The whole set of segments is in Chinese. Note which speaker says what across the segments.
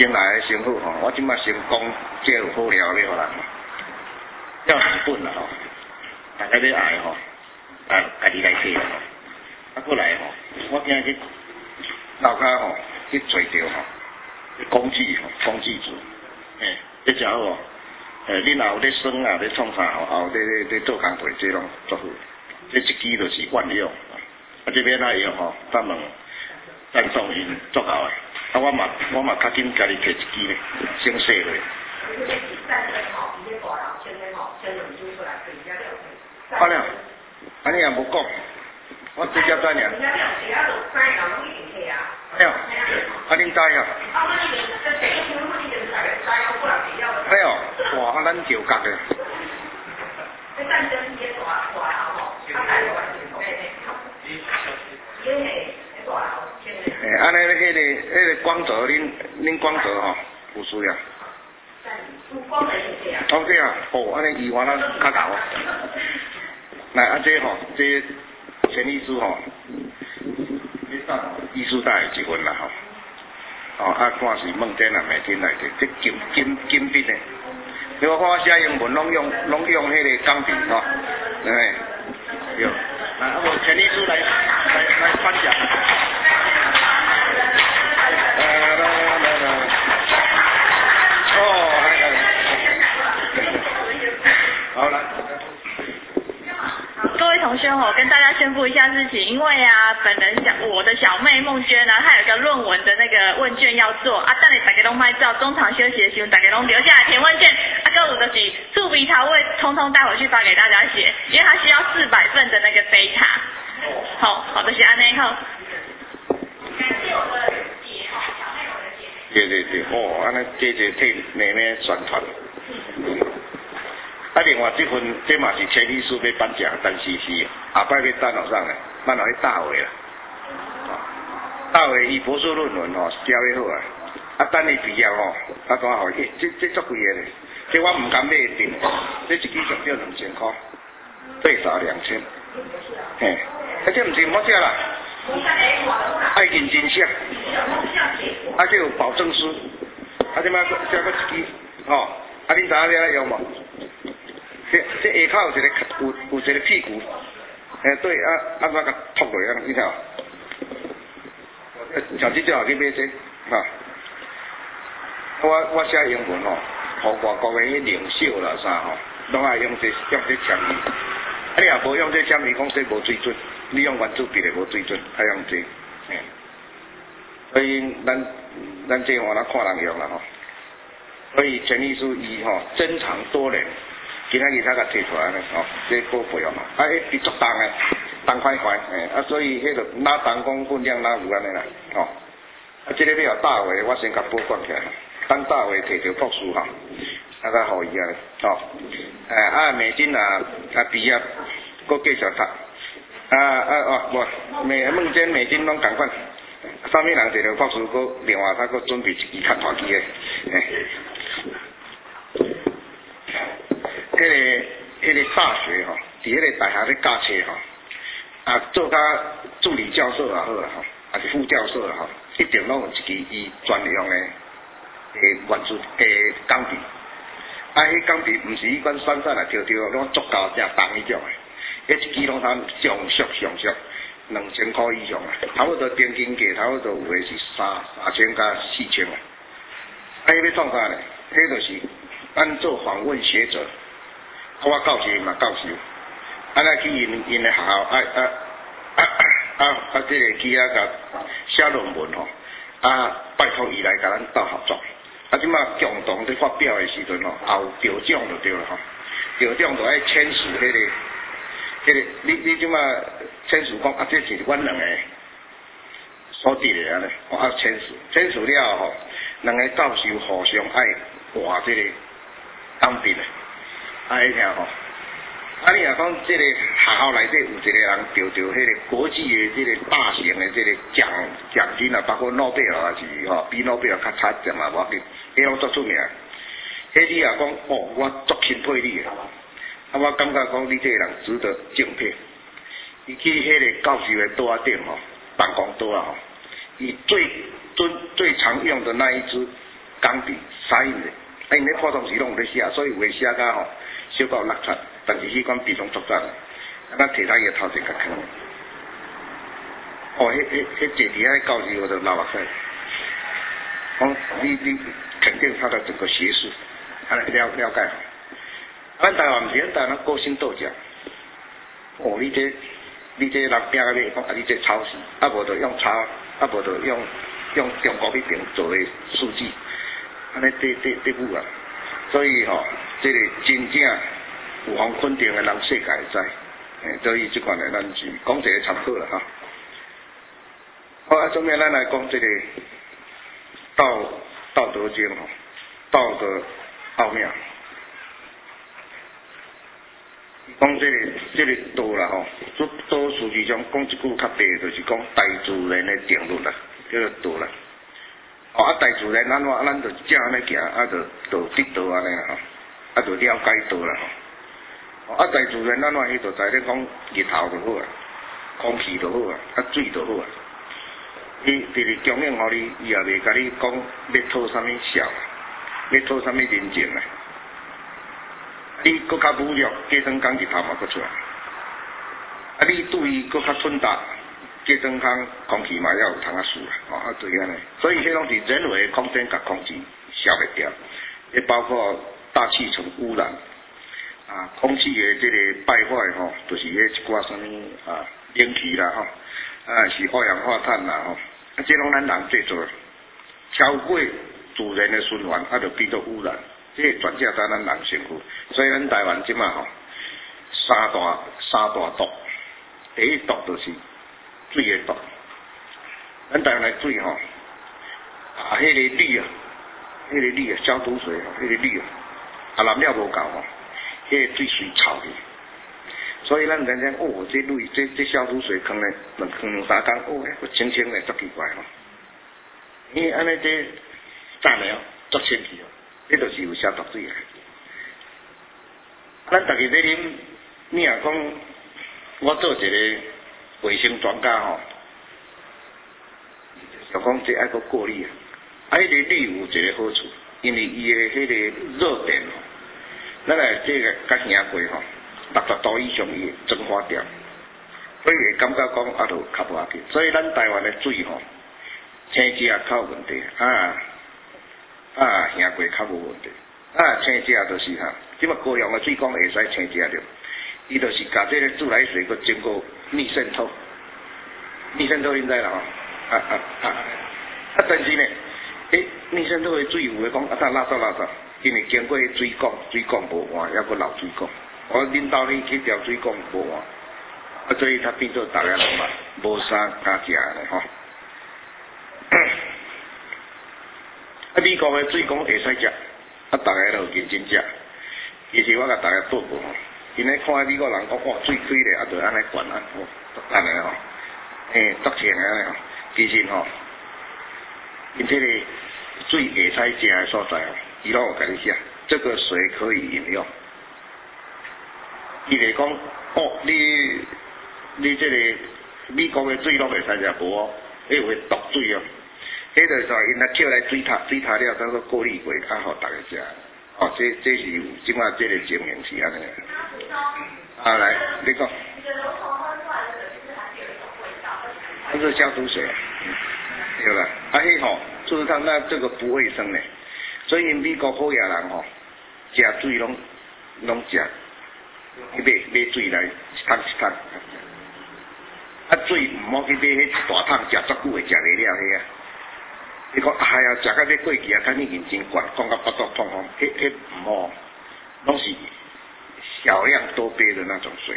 Speaker 1: 先来的先好吼，我即摆先讲这有好料了啦，要成本啦吼，大家要爱吼，家己来摕啦吼，啊过来吼，我今日去楼骹吼去找着吼，工具组，这家伙，恁也有咧耍啊，咧创啥吼，也有咧做工课，这拢做好，这一支就是万用，啊这边哪用吼，咱问赞送因做好诶。啊，我嘛较紧家己摕一支咧，先洗落。好了，安尼也无讲，我直接知尔。了，啊恁知啊？哎呦，哇，咱桥角的。安尼迄个光泽，恁光泽吼有需要。哦对啊，哦安尼伊原来较厚。来啊这吼，这陈医师吼，医师带一份啦吼。哦啊，看是梦天啊，每天来的，这金笔的。你看我写英文拢用迄个钢笔吼，对，对。来啊，我陈医师来颁奖。好了。
Speaker 2: 各位同学我跟大家宣布一下事情，因为啊，本人我的小妹孟娟呢，她有个论文的那个问卷要做啊，等你大家拢拍照，中场休息的时候大家拢留下来填问卷，啊，跟我就是醋鼻桃味，通通带回去发给大家写，因为它需要400份的那个贝塔。好，就是安内好。感谢我的姐哈，小妹我的姐。
Speaker 1: 对，哦，安尼这替妹妹宣传。啊，另外这份这嘛是陈医师要颁奖，但是下摆要等落上嘞，咱落去大会啦。大会伊博士论文吼写得好啊，啊等伊毕业吼，啊怎好？这足贵个咧，这我唔敢买定，这一支上要2000块，最少2000。嘿，啊这唔是好写啦，爱认真写，啊这有保证书，啊这摆写个一支，吼，啊恁知影了用无？这下口有一个屁股，对啊，安怎甲托落啊？你睇，像这种去买这，我写英文吼，互外国的领袖啦啥吼，拢爱用这签字。啊，你也无用这签字，讲这无水准，你用原子笔的无水准，爱用这，所以咱这话咱看人用啦吼。所以陈律师伊吼珍藏多年。今仔日才甲摕出来呢，这宝贝哦，啊，伊足重诶，重快，啊，所以迄个哪重讲分量哪有安尼啦，啊，这个要大会，我先甲保管起来，等大会摕着博士啊，甲互伊啊，啊，美金啊毕业，搁继续读，梦见美金拢共款，啥物人摕着博士，搁另外搁准备一支较大支诶，迄个大学吼，伫迄个大学咧教册吼，啊做甲助理教授也好啦吼，还是副教授啦吼，一定拢有一支伊专用的原子钢笔，啊，迄钢笔毋是迄款散散来条条，拢足够正重迄种诶，迄一支拢通上俗2000块以上啊，差不多平均价差不多有诶是3000加4000啊，啊，迄要创啥呢？迄就是咱做访问学者。我教授嘛教授，啊来去因的学校这个去甲写论文吼，啊拜托伊来甲咱斗合作，啊即马共同伫发表的时阵吼，也有得奖就对了吼，得奖就爱签署迄个，你即马签署讲啊，这是阮两个所得的安尼，啊签署了吼，两个教授互相爱换这个当兵的。爱听吼，啊你若讲这个学校内底有一个人得到迄个国际的这个大型的这个奖金啊，包括诺贝尔啊是吼，比诺贝尔较差点嘛，无要紧，迄拢足出名。迄你若讲哦，我足钦佩你的，啊我感觉讲你这个人值得敬佩。伊去迄个教授的桌仔顶吼，办公桌啊吼，伊最常用的那一支工地沙印的，因咧普通时拢有咧写，所以有诶写甲吼小到6冊，但是迄款比重作战，咱摕来伊头前甲坑。哦，迄坐伫遐教授我就老目屎，讲你肯定他的整个学识，了解。咱台湾毋是，咱台湾勾心斗角。哦，你这人拼啊，你讲啊，你这抄袭，啊无就用抄，啊无就用中国迄边做的数据，安尼对舞啊。所以吼，这个真正有方肯定的人，世界会知。所以即款的咱是讲一个参考啦哈。好啊，下面咱来讲这个道德经吼，道德奥妙。讲这个道啦吼，道书之中讲一句较白，就是讲大自然的定律啦，叫做道啦。哦，啊，大自然咱就正安尼行，啊，就得道安尼吼，啊，就了解道啦吼。啊，大自然咱迄就知咧讲日头就好啊，空气就好啊，啊，水就好啊。伊直直供应互你，伊也袂甲你讲要讨啥物笑，要讨啥物人情啊。你搁较侮辱，加装讲日头嘛搁出来。啊，你对伊搁较顺达，加装讲空气嘛要有通啊输啊，哦，啊对安尼。所以迄拢是人为的空间甲空气消灭掉，也包括大气层污染啊，空气的这个败坏吼，就是迄一寡啥物啊，冷气啦吼，啊是二氧化碳啦吼，啊这拢咱人制作，超过自然的循环，啊就变做污染。这个全正在咱人身躯，所以咱台湾即马吼三大毒，第一毒就是水的毒。咱台湾的水吼，啊，迄个氯啊，消毒水吼，迄个氯啊，啊染料无够吼，迄个水臭去。所以咱常常哦，这消毒水放咧2、3天，哦，清清的，足奇怪吼。因为安尼这炸了，足清气哦。这就是有消毒水啊！咱大家在啉，你若讲我做一个卫生专家吼，就讲这爱搁过滤啊。啊，迄个氯有一个好处，因为伊的迄个热电吼，咱来这个甲兄过吼，60度以上伊会蒸发掉，所以会感觉讲啊，就较无要紧。所以咱台湾的水吼，青汁较有问题兄过较无问题。青汁就是哈，即马高雄的水讲会使青汁着，伊就是甲这个自来水佮经过逆渗透，逆渗透恁知啦吼，但是呢，逆渗透的水有诶讲拉走，因为经过水管无换，还佮漏水管，我恁兜里去调水管无换，所以它变做大家人嘛无啥敢食咧吼。美国的水讲会使食，大家都认真食。其实我甲大家报告吼，因咧看美国人讲哇水开咧，就安尼灌啊，足安尼吼，足清安尼吼。其实吼，因这个水会使食的所在哦，伊拢有甲你写，这个水可以饮用。伊袂讲哦，你这个美国的水拢会使食无哦，迄会毒水哦。迄就是说，因若捡来水塔了，当做过滤过，较好大家食。哦，这是有即马这个情形是安尼。啊，来，你讲。它是消毒水，对啦。啊，迄吼，就是讲那这个不卫生呢，所以美国好野人吼，食水拢食，去买水来一桶。啊，水毋好去买迄一大桶，食足久会食袂了迄啊。你讲哎呀，食到要过期啊，看你认真灌，讲到巴肚痛吼，迄唔好，拢是小量多杯的那种水。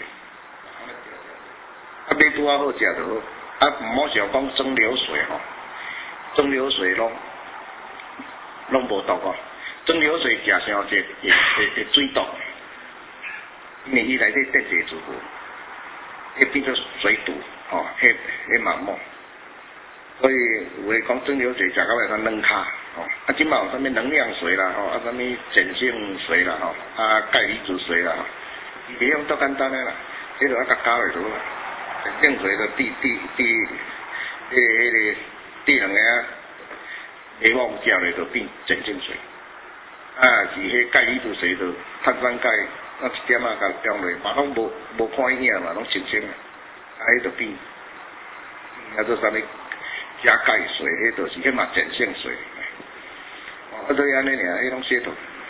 Speaker 1: 啊，买拄啊好食就好，啊唔好像讲蒸馏水吼，蒸馏水拢无毒哦，蒸馏水食上会水毒，因为伊内底得侪植物，会变做水毒，吼，迄嘛唔好。所以有诶讲蒸馏水食到来较软骹，吼，啊，即嘛有啥物能量水啦，吼，啊，啥物碱性水啦，吼，啊，钙离子水啦，吼，伊用足简单诶啦，迄个啊甲加落就好啦。碱性水就滴两个啊， 下网食咧就变碱性水，是迄钙离子水就碳酸钙，一点甲中落，嘛拢无看影嘛，拢清清啊，迄就变，做啥物加钙水，迄就是迄嘛碱性水，所以安尼尔，迄拢写到。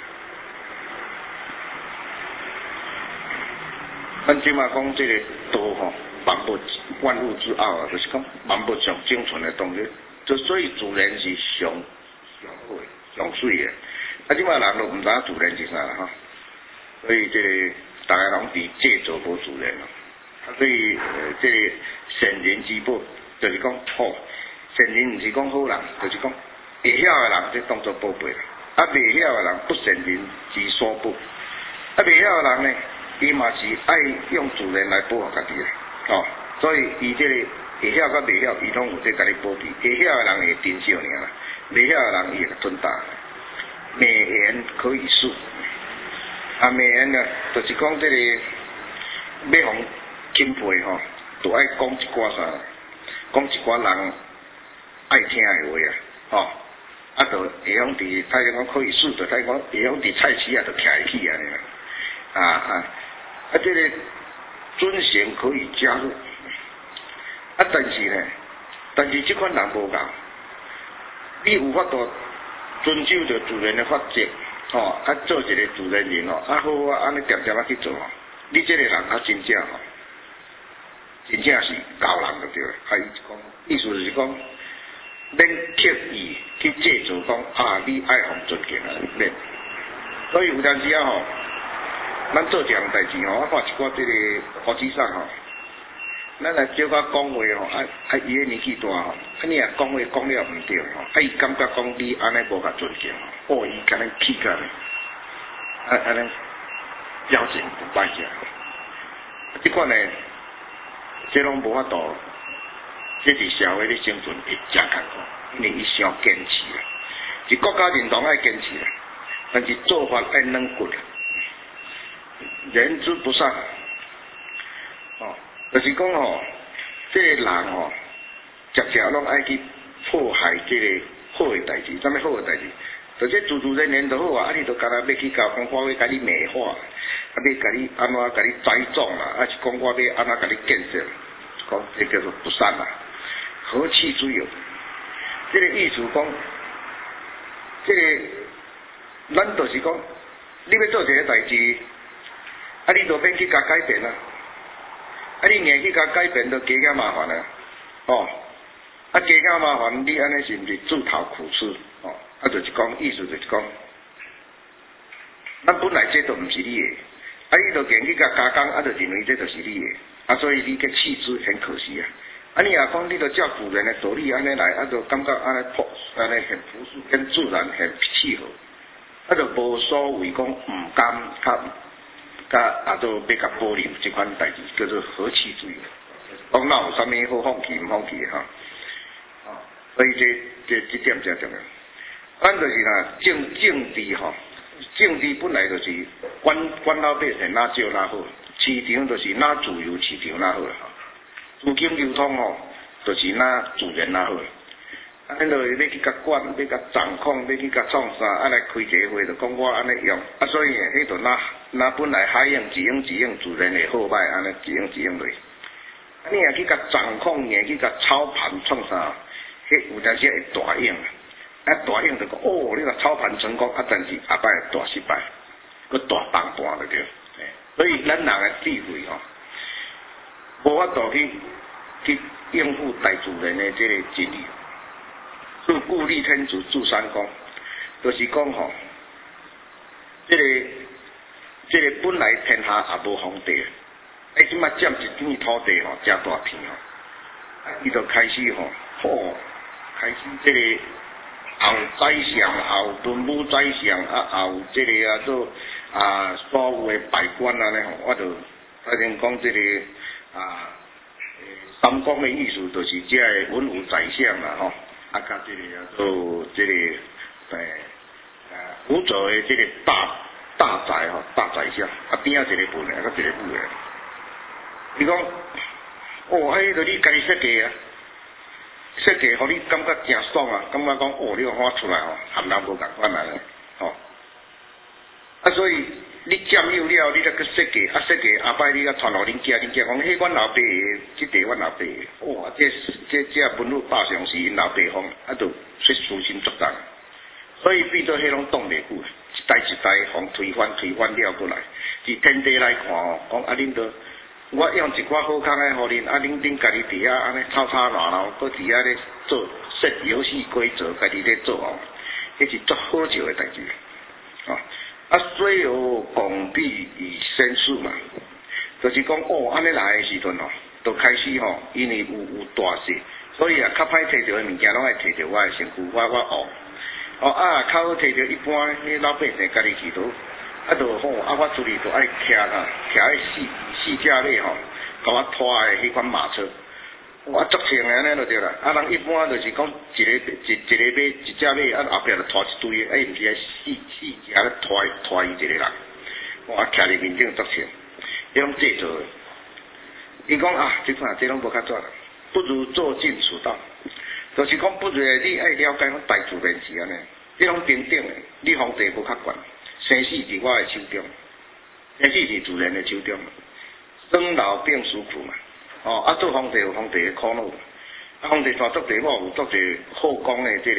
Speaker 1: 咱即马讲即个道吼，万物之奥啊，就是讲万物上精纯的东西，所以自然是上好的、上水的。啊，即马人都毋知影自然是啥啦吼，所以即个大家拢伫借造无自然咯。啊，所以即个善人之宝，就是讲好善人，毋是讲好人，就是讲会晓的人，即当作宝贝啦。啊，袂晓的人，不善人之所不。啊，袂晓的人呢？伊嘛是爱用自然来保护家己啦，哦，所以伊这个会晓甲袂晓，伊拢有在家己保庇。会晓的人会珍惜尔啦，袂晓的人伊会尊大。美言可以恕，啊，美言呢，就是讲这个要互钦佩吼，就爱讲一寡啥，讲一寡人爱听的话啊，吼，啊，就会晓伫，他讲可以恕，就他讲会晓伫菜市啊，就徛会起安尼啦，啊，这个尊贤可以加入，啊，但是这款人无够，你有法度遵守着自然的法则，吼，啊，做一个自然人吼，啊好啊，安尼点点去做吼，你这个人啊真正吼，真正是高人就对了，意思就是讲，免刻意去制造讲啊，你爱互尊敬啊，免，所以有阵时啊吼。咱做一项代志吼，我看一寡即个国际上吼，咱来少甲讲话吼，伊个年纪大吼，你若讲话讲了毋对吼，伊感觉讲你安尼无甲尊敬吼，伊敢若气甲咧，安尼表情不歹势。即款呢，这拢无法度，这伫社会咧生存会真艰苦，因为伊想坚持啦，是国家认同爱坚持啦，但是做法爱软骨啦。人之不善，哦，就是讲吼，这个人吼，常常拢爱去破坏这个好的代志，啥物好的代志？就是自然就好啊，你就干那要去教讲我要甲你美化，啊要甲你安怎甲你栽种啦，啊是讲我要安怎甲你建设，讲这叫做不善啦，何气之有？这个意思讲，这个咱就是讲，你要做一个代志。啊！你就免去甲改变啊！啊！你硬去甲改变，就加减麻烦啊！哦，啊加减麻烦，你安尼是毋是自讨苦吃？哦，啊就是讲意思就是讲，咱本来这都毋是你的，啊你就硬去甲加工，啊就认为这就是你的，啊所以你个弃之很可惜啊！啊你若讲你就照自然的道理安尼来，啊就感觉安尼安尼很朴素、很自然、很契合，啊就无所谓讲毋甘啊，都要甲保留这款代志，叫做和气之有。讲哪有啥物好放弃唔放弃的哈？所以这点才重要。咱就是啦，政治吼，政治本来就是管老百姓哪少哪好，市场就是哪自由市场哪好啦哈。资金流通吼，就是哪自然哪好。咱就要去甲管，要甲掌控，要去甲创啥，啊来开一个会，就讲我安尼用，啊所以迄就那本来海用一用自然的好歹，安尼一用落。啊你若去甲掌控，你去甲操盘创啥，迄有阵时会大用啊大用就讲哦，你若操盘成功，啊但是后摆大失败，佮大崩盘就对。所以咱人的智慧吼，无法度去应付大自然的这个真理。是故立天主住三公，就是讲吼，这个本来天下也无皇帝，即马占一片土地吼，真大片吼，伊就开始吼，开始这个后宰相、后敦武宰相啊，后这个做所有的百官啊咧吼，我就发现讲这个三公的意思就是这个文武宰相啦吼。啊，甲这个做这个辅助的这个大宰吼，大宰相啊边仔一个本的，甲一个母的。伊讲，哦，迄个你家己设计啊， 设计互你感觉真爽啊，感觉讲哦，你看出来吼，含人无共款安尼，吼。啊，所以你占有了，你再去设计，啊设计后摆你啊传互恁囝，恁囝讲，迄阮老爸的，即块阮老爸的，哇，这文武百上是因老爸方，啊，就说私心作战，所以变做迄拢挡袂久，一代一代互推翻了过来，伫天地来看吼，讲啊恁都。我用一寡好康的互恁，啊，恁家己伫遐安尼吵吵闹闹，搁伫遐咧做设游戏规则，家己咧做哦，迄是足好笑的代志，哦，啊，虽有共比以身数嘛，就是讲哦，安尼来的时阵哦，就开始吼，因为有大势，所以啊，较歹摕到的物件拢爱摕到我的身躯，我学，哦啊，较好摕到一般迄老百姓家己去倒。啊，就吼，啊，我出去就爱骑迄四只马吼，甲我拖的迄款马车，我足轻的安尼就对啦。啊，人一般就是讲一个马，一只马，啊后壁就拖一堆，啊，毋是四只咧拖伊一个人，我骑伫面顶足轻，迄种制作的。伊讲啊，这拢无较准啦，不如做进处道，就是讲不如你爱了解大自然是安尼，这种平等的，你皇帝无较悬。生死伫我的手中，生死是自然的手中，生老病死苦嘛。哦，啊，做皇帝有皇帝的苦恼，啊，皇帝带足地某有足地后宫的这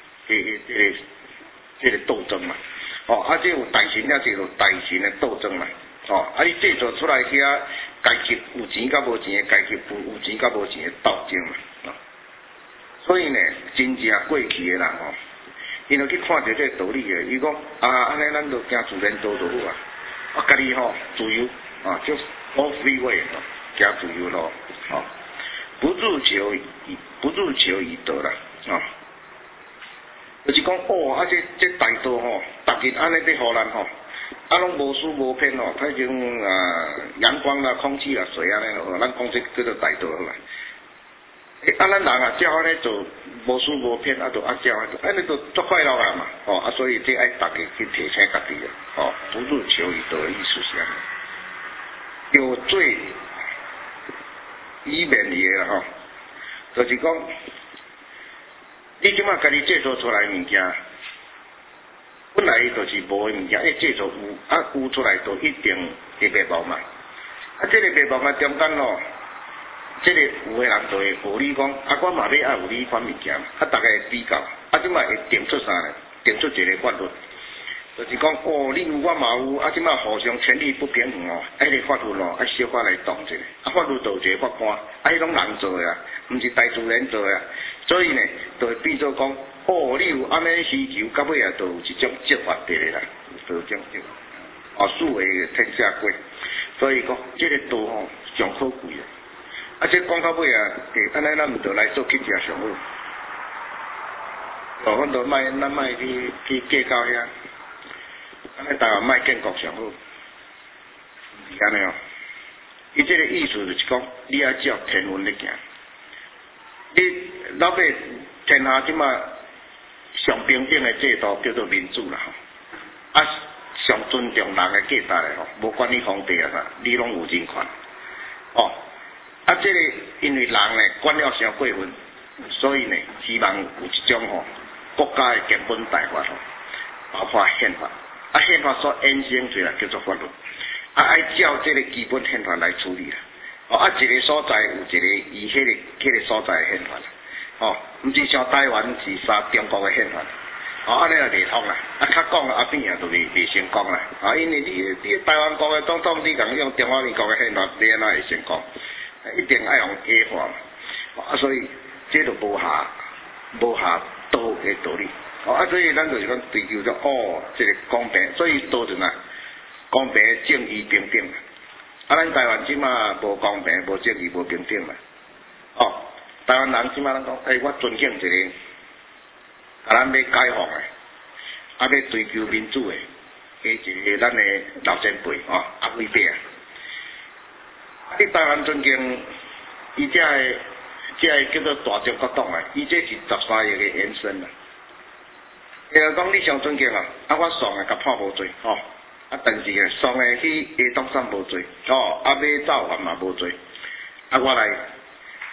Speaker 1: 个斗争嘛。哦，啊，这有大臣啊，这有大臣的斗争嘛。哦，啊，你制作出来遐阶级有钱甲无钱的阶级，有钱甲无钱的斗争嘛。哦，所以呢，真正过去的人哦。因为去看到这个道理的，伊讲啊，安尼咱就行自然道就好啊。啊，家己吼自由啊，就 all free way 行自由路，哦，不入求以得啦，啊，就是讲哦，啊这大道吼，逐日安尼要互咱吼，啊拢无私无骗吼，反正阳光啦、空气啦、水安尼咯，咱讲这叫做大道好啦。啊，咱人啊，照安尼做，无私无骗，啊，就照安尼就足快乐啊嘛，哦，啊，所以这爱大家去提醒家己啊，哦，不入求以得的意思是安尼，有罪以免也啦，吼，就是讲，你即马家己制作出来物件，本来就是无的物件，一制作有，啊有出来就一定会袂无嘛，啊，这个袂无啊中间咯。这个有的人就会学你讲，啊，我嘛要爱有你款物件，啊，大家会比较，啊，即摆会定出啥呢？定出一个法律，就是讲，哦，你有我嘛有，啊，即摆互相权利不平衡哦，啊，迄个法律哦，啊，小可来动一下，啊，法律就有一个法官，啊，迄种人做的啊，毋是大自然做的啊，所以呢，就会变做讲，哦，你有安尼需求，到尾啊，就有一种执法的啦，就种就，哦，数为天下贵，所以讲，这个道吼上可贵啊。啊，这讲到尾啊，安尼咱毋着来做去食上好。哦，阮着咱卖去计较遐，安尼台湾卖建国上好，是安尼哦。伊这个意思就是讲，你要照天文来行。你老爸天下即马上平等的制度叫做民主啦吼，啊，上尊重人的价值的吼，无管你皇帝啊啥，你拢有人权，哦。啊，这个因为人呢管了伤过分，所以呢希望有一种吼国家的根本大法吼，包括宪法。啊，宪法所衍生出来叫做法律，啊，爱照这个基本宪法来处理啦。哦，啊，一个所在有一个伊迄个所在的宪法啦。哦，毋是像台湾是杀中国的宪法。哦，安尼就袂通啦。啊，较讲啊边啊就袂成功啦。啊，因为你台湾国的总统你共用中华民国的宪法，你安怎会成功？一定爱用野化，啊，所以这就无下道的道理，啊，所以咱就是讲追求着哦，这个公平，所以道就呐，公平、正义、平等啊，咱台湾即马无公平、无正义、无平等嘛，哦，台湾人即马咱讲，我尊敬一个，啊，咱要解放的，啊，要追求民主的，一个咱的老前辈哦，阿伟伯啊。你台湾尊敬，伊这个叫做大中国党啊，伊这是13亿的延伸啦。讲你上尊敬啊，啊我爽的甲判无罪，吼，啊但是啊爽的去下当山无罪，吼，啊要造反嘛无罪，啊我来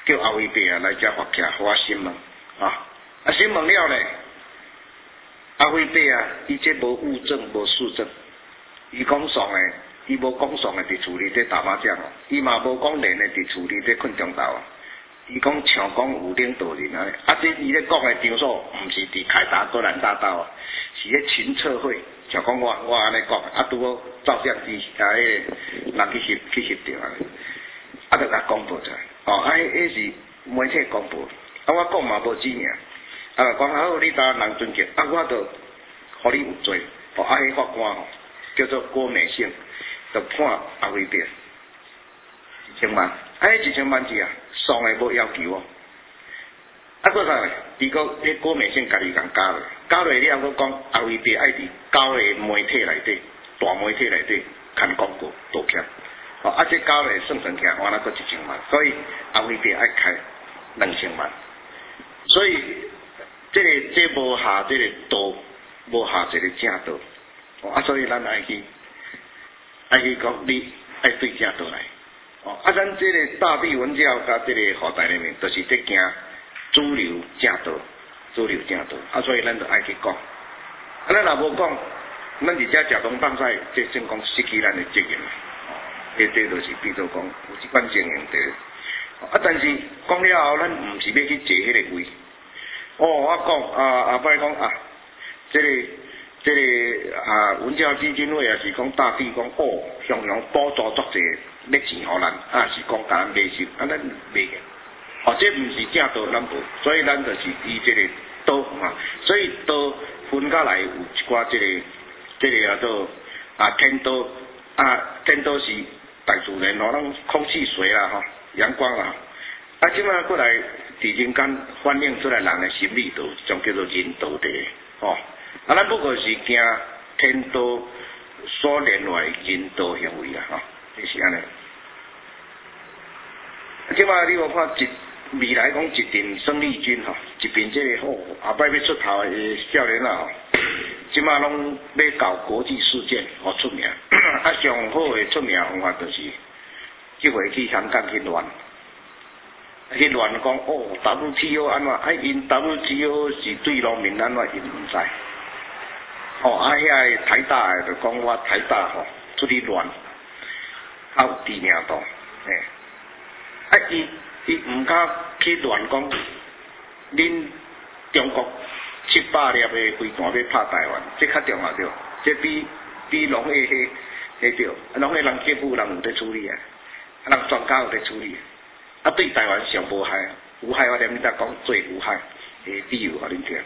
Speaker 1: 叫后尾伯啊来遮发徛，互我审问啊，审问了咧，后尾伯啊，伊这无物证无事证，伊讲爽诶，伊无讲爽诶伫厝里伫打麻将哦，伊嘛无讲连诶伫厝里伫困中昼啊。伊讲像讲有领导人啊，这伊咧讲诶场所，毋是伫凯达格兰大道啊，是咧群策会，像讲我安尼讲，拄好照相机迄人去翕着啊，就甲公布出来，迄是媒体公布，我讲嘛无指名，讲好你当人尊敬，我就互你有罪，迄法官叫做郭美胜，就判后尾伯1000万，1000万字啊。爽诶无要求哦，搁啥咧？伊个迄郭美胜家己共加落，加落了后，讲后尾伯爱伫交诶媒体内底，大媒体内底看广告道歉，这交落算起来，完了搁1000万，所以后尾伯爱开2000万，所以这无下这个道，无下一个正道，所以咱爱去讲你爱对正道来。咱这个大地文教甲这个后代里面，都是在行主流正道，所以咱就爱去讲。咱若无讲，咱伫遮食东放西，这算讲失去咱的责任。这就是比如讲有即款经营的。但是讲了后，咱毋是要去坐迄个位。我讲后摆讲这个文教基金会也是讲大地讲向补助足济，要钱互咱，是讲甲咱买收，咱袂个，这毋是正道，咱无，所以咱就是以这个道所以道分开来有一寡这个叫做天道，天道是大自然咱空气水啦阳光啦，即摆过来伫人间反映出来人的心理道，种叫做人道的咱不过是行天道所连来人道行为啦，就是安尼。即摆你有看未来讲一阵生力军一边这个后摆要出头的少年啊，即摆拢要搞国际事件出名，上好的出名方法就是即回去香港去乱讲WTO 安怎，因 WTO 是对农民安怎，因毋知。遐台大的就讲我台大出去乱，较有知名度，伊毋敢去乱讲，恁中国700粒的飞弹要拍台湾，这较重要对，这比农业迄对，农业人政府人有在处理人专家有在处理，对台湾上无害，有害我连你甲讲最有害的理由互恁听。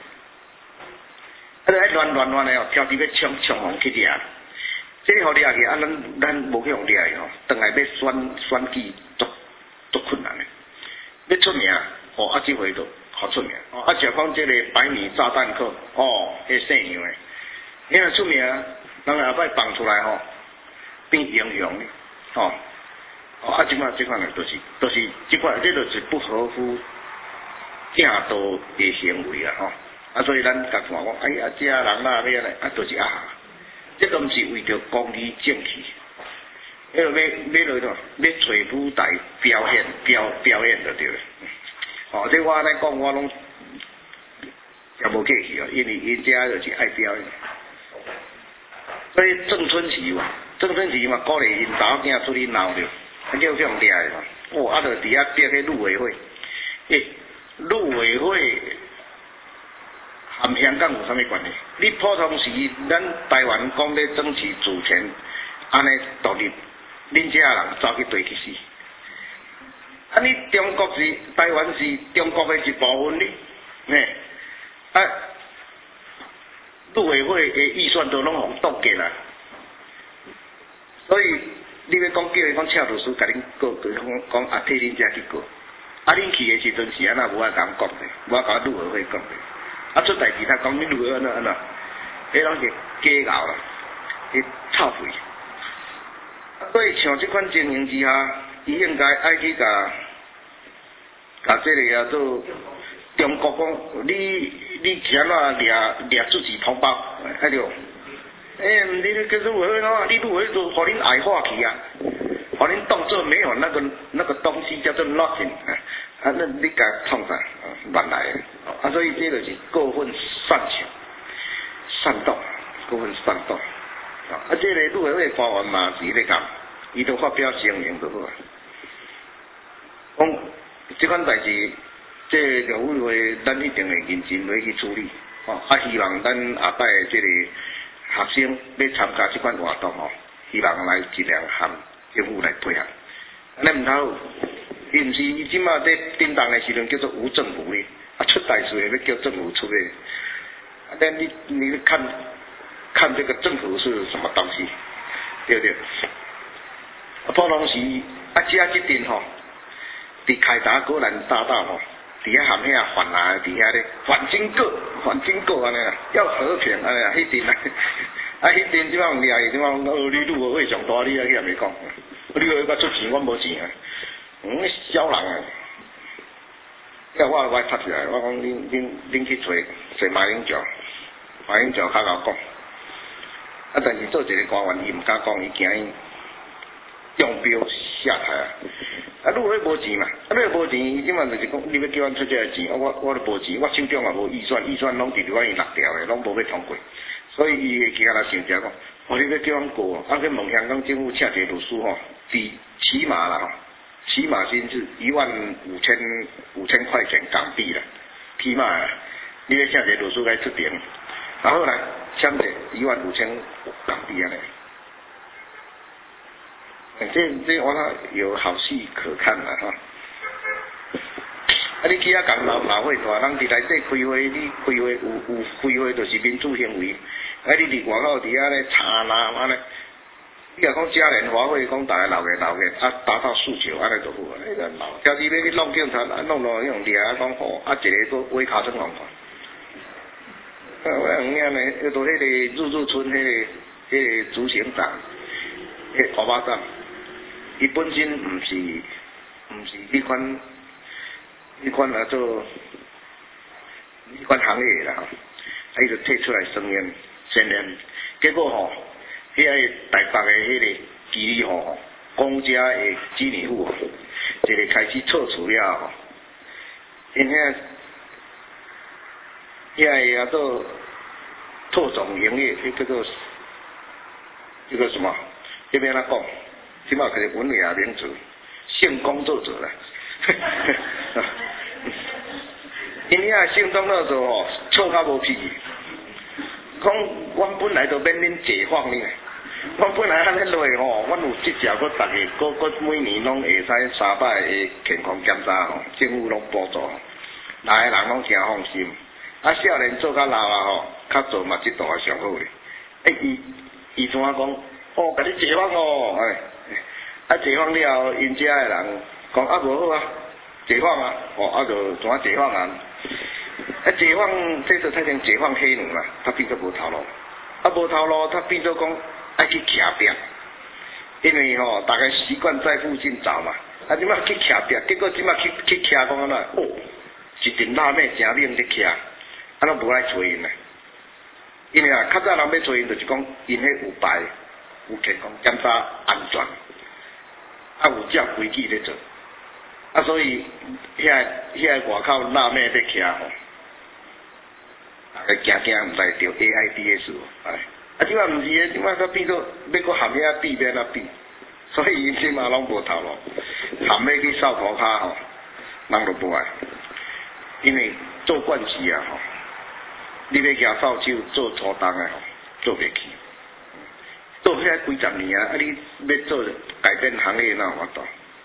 Speaker 1: 乱的挑起要冲往去掠，这个互掠去咱无去互掠的转来要选举足困难的，要出名这回就好出名像讲这个百米炸弹客迄姓杨的，你若出名，人后摆放出来变英雄的即摆这款人就是这款，这就是不合乎正道的行为所以咱甲看讲，这人要安尼，就是这都毋是为着公义正气，要落到要找舞台表演就对了。这我安尼讲，我拢也无客气因为因遮就是爱表演。所以郑春琪嘛，鼓励因查某囝出去闹着，叫这样厉害嘛。就伫遐逼迄陆委会，陆委会。和香港有啥物关系？你普通时，咱台湾讲咧争取主权，安尼独立，恁遮人走去对去死。你中国是台湾是中国的一部分哩，陆委会的预算都拢互冻结啦。所以你要讲叫伊讲请律师，甲恁讲替恁遮去过。恁去的时阵是安那无甲讲的，无甲陆委会讲的。出代志，他讲你如何安那，迄拢是假咬啦，是臭屁。所以像这款情形之下，伊应该爱去甲这个叫做中国讲，你去安怎掠自己同胞，对。你跟陆委会喏，你陆委会都互恁矮化去互恁当作没有那个东西叫做 nothing， 啊，那你甲创啥？乱来的，啊，所以这就是过分煽情、煽动，过分煽动。啊，这个陆委会官员嘛是咧讲，伊都发表声明就好啊。讲这款代志，这陆委会咱一定会认真来去处理。哦，啊，希望咱下摆这个学生要参加这款活动哦，希望来尽量和政府来配合。咱唔通，伊唔是伊即马在叮当的时阵叫做无政府的，啊出大事要叫政府出的，啊，但你看这个政府是什么东西，对不对？啊，普通时啊，这阵吼，伫凯达格兰大道吼。伫遐含遐反啊，伫遐咧反经过安尼啦，要和平安尼啦，迄阵啊，啊迄阵即帮掠伊，即帮你陆委会上大，你啊去也袂讲，你委会甲出钱，我无钱啊，小人啊，叫我拍起来，我讲恁去找马英九较贤讲，啊但是做一个官员，伊毋敢讲，伊惊伊中标下台啊。啊，陆委会无钱嘛，啊，你无钱，伊即满就是讲，你要叫阮出这个钱，我都无钱，我手中也无预算拢伫阮伊落条的，拢无要通过，所以伊会惊来想着讲，你要叫阮过，啊，去问香港政府请一个律师吼，伫起码啦，起码薪是15000块钱港币啦，起码你要请一个律师来出庭，然后来签者15000港币安尼。这我看有好戏可看了哈。啊，你去遐讲老会大，人伫内底开会，你开会有开会就是民主行为。啊，你伫外口伫遐咧查啦安尼，你若讲嘉年华会讲大家闹个，啊达到诉求安尼就好啊。迄个闹，假如要去弄警察，啊弄用掠讲好，啊一个个挖骹床弄看。我两年呢，又到迄个入村迄个执行长，迄欧巴桑。伊本身毋是迄款啊做迄款行业啦，啊伊就退出来声援，结果吼，迄个台北的迄个基里吼，公家的子女户一个开始撤除了吼，因遐个做特种营业，叫做什么？这边哪讲？起码可以文雅名词，性工作者啦。因遐性工作者吼，错到无屁。讲，阮本来就免恁解放呢，阮本来安尼落吼，阮有即条，佮逐个，佮每年拢会使300个健康检查吼，政府拢补助，来个人拢真放心。啊，少年做较老啊吼，较做嘛，即度啊上好咧。伊怎啊讲？哦，甲你解放哦，啊解放了后，因遮的人讲啊无好啊，解放啊，哦啊就怎啊解放啊？啊解放，这次才成解放黑奴啦，他变做无头路，啊无头路，他变做讲爱去徛壁，因为吼大家习惯在附近找嘛，啊即摆去徛壁，结果即摆去徛讲安怎？哦，一阵辣妹真冷咧徛，啊拢无来找因啦，因为啊较早人要找因，就是讲因迄有牌。有健康检查安全，啊有照规矩咧做，啊所以遐外口辣妹咧徛吼，大家惊毋知着 AIDS 啊即摆毋是诶，即摆佮变做要佮含遐比变啊比，所以因即马拢无头路，含要去扫涂骹吼，人都无爱，因为做惯势啊吼，你要举扫帚做初档诶吼，做袂起。做遐几十年啊！啊，你要做改变行业哪有法度？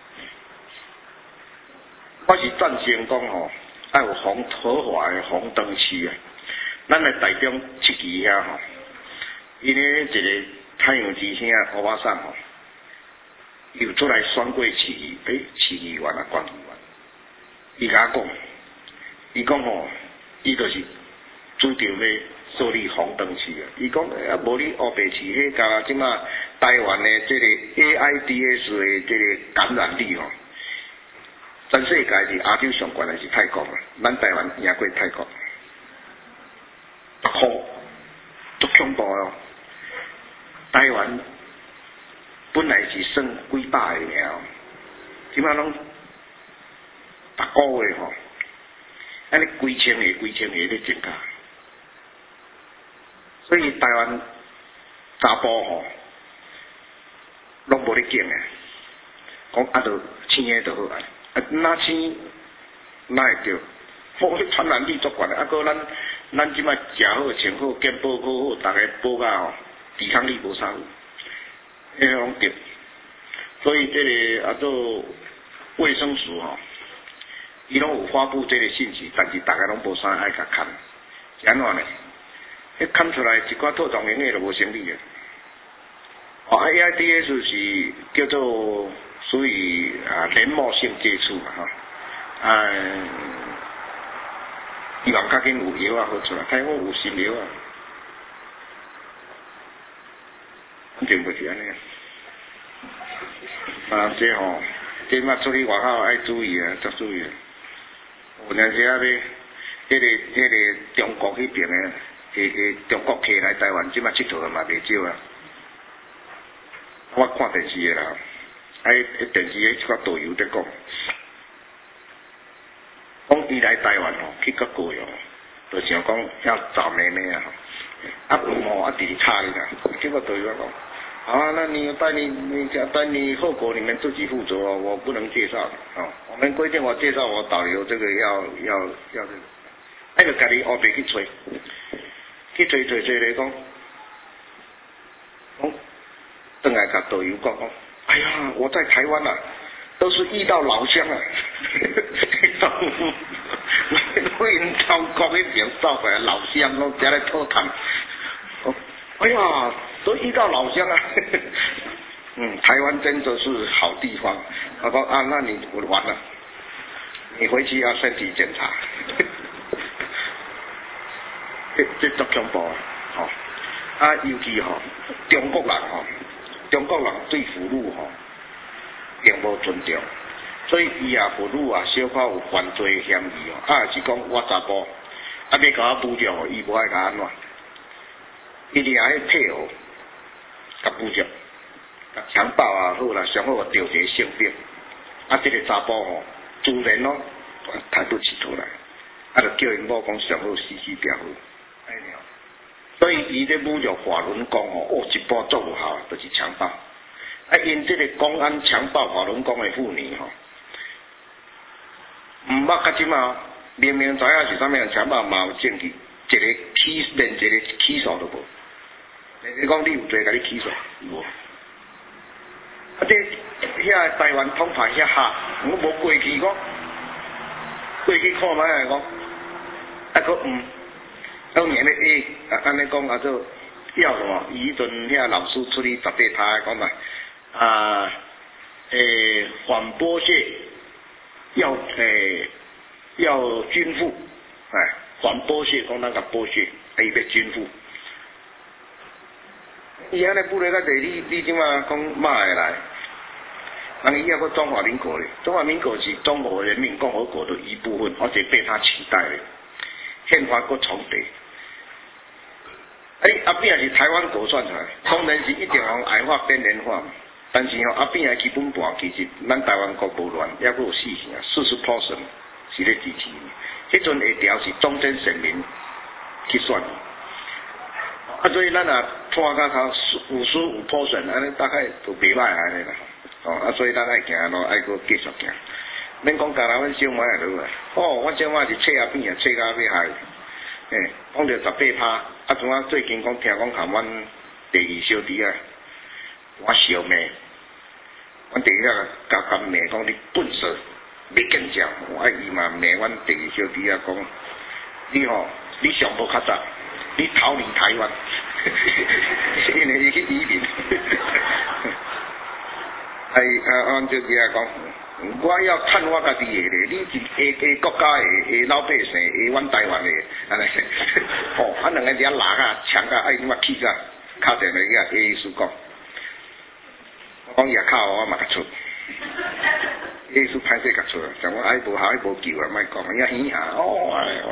Speaker 1: 我是赞成讲吼，要有合法的红灯区啊。咱来台中市区遐吼，因为一个太阳之星欧巴桑吼，又出来选过市议员啊，县议员。伊甲我讲，伊讲吼，伊就是主张要设立红灯区啊！伊讲啊，无你乌白市迄甲即马台湾的这个 AIDS 的这个感染率吼，全世界是亚洲上悬的是泰国啊，咱台湾赢过泰国，足恐怖哦！台湾本来是算几百个名，即马拢个月吼，安尼几千个咧增加，所以台湾查甫吼，拢无咧见诶，讲啊，着生诶就好啊，哪生哪会着？迄传染力足悬诶，啊，搁咱即摆食好、穿好、健保好，逐个保甲吼，抵抗力无啥有，迄拢着。所以这个做卫生署吼，伊拢有发布这个信息，但是大家拢无啥爱甲看，是安怎呢？迄看出来一寡特种营业就无成立诶。AIDS 是叫做属于黏膜性接触嘛吼，希望较紧有药好出来，睇我有新药啊，肯定袂是安尼。这吼，这嘛出去外口爱注意啊，足注意啊。有阵时啊，迄个中国迄边诶，中国客来台湾，即马佚佗嘛袂少啊。我看电视诶啦，电视诶一寡导游在讲，讲伊来台湾吼，去到高雄，就像讲遐找妹妹啊，啊有吼啊直直插你啦，结果导游讲。好，那你带你后果你们自己负责哦，我不能介绍哦。我们规定我介绍我导游这个要这个，那个家己后边去吹来讲，邓来甲导游讲，哎呀，我在台湾啊，都是遇到老乡啊，我因中国那边走回来老乡拢在来讨谈，哎呀。都遇到老乡啊，台湾真的是好地方。我说啊，那你完了，你回去要身体检查，这足恐怖啊！尤其中国人对妇女并无尊重，所以伊妇女小可有犯罪嫌疑是讲我查甫要甲我侮辱伊无爱甲安怎，伊掠迄配偶。甲侮辱，甲强暴好啦，上好着一个性病，这个查甫自然抬不起头来，就叫因某讲上好死掉好，所以伊咧侮辱法轮功一步做有效，就是强暴。因这个公安强暴法轮功的妇女毋捌甲即嘛，明明知影是啥物样强暴，嘛有证据，连一个起诉都无。你讲你有罪，甲你起诉无？这遐台湾统派遐下，我无过去讲，看卖讲，个当年咧安尼讲做要什么？伊迄阵遐老师出去18趴讲嘛，反剥削要均富，反剥削讲咱甲剥削，伊要均富。伊安尼不能个地，你即马讲骂会来，人伊还个中华民国咧，中华民国是中国人民共和国的一部分，而且被他取代了，宪法搁重叠。阿扁也是台湾国算出来，当然是一定要矮化边缘化，但是阿扁的基本盘其实咱台湾国无乱，还佫有40% 是咧支持，迄阵下条是中间选民去选。所以咱拖到头55%，安尼大概都袂歹安尼啦。所以咱爱行咯，爱搁继续行。免讲甲阮小妹也落来，阮小妹是切边切到要害。讲到18%，怎最近讲听讲含阮第二小弟我小妹，阮第二甲骂讲你笨蛇，袂见识。伊嘛骂阮第二小弟讲，你上无较早。你逃离台湾，因为伊去移民。阮小弟讲，我要趁我家己的咧，你是下国家的老百姓，下阮台湾的，安尼。两个俩拉抢伊怎气敲电话去医师讲，我讲也靠我嘛出，医师歹势甲出，像我无效无救莫讲，遐耳下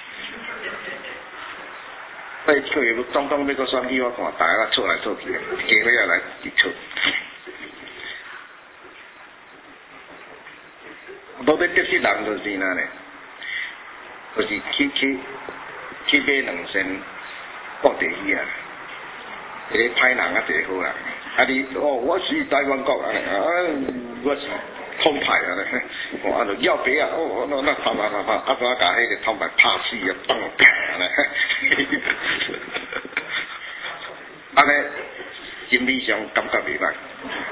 Speaker 1: 所以当要个选举，我看大家凑来凑去，家伙来一凑。无无要得失人就是哪呢？就是去买两身布袋戏啊，一个歹人啊，一个好人。啊你我是台湾国啊，我是通派啊咧，我就要别啊，那啪，啊不甲迄个通派拍死啊，当劈啊咧，安尼心理上感觉袂歹。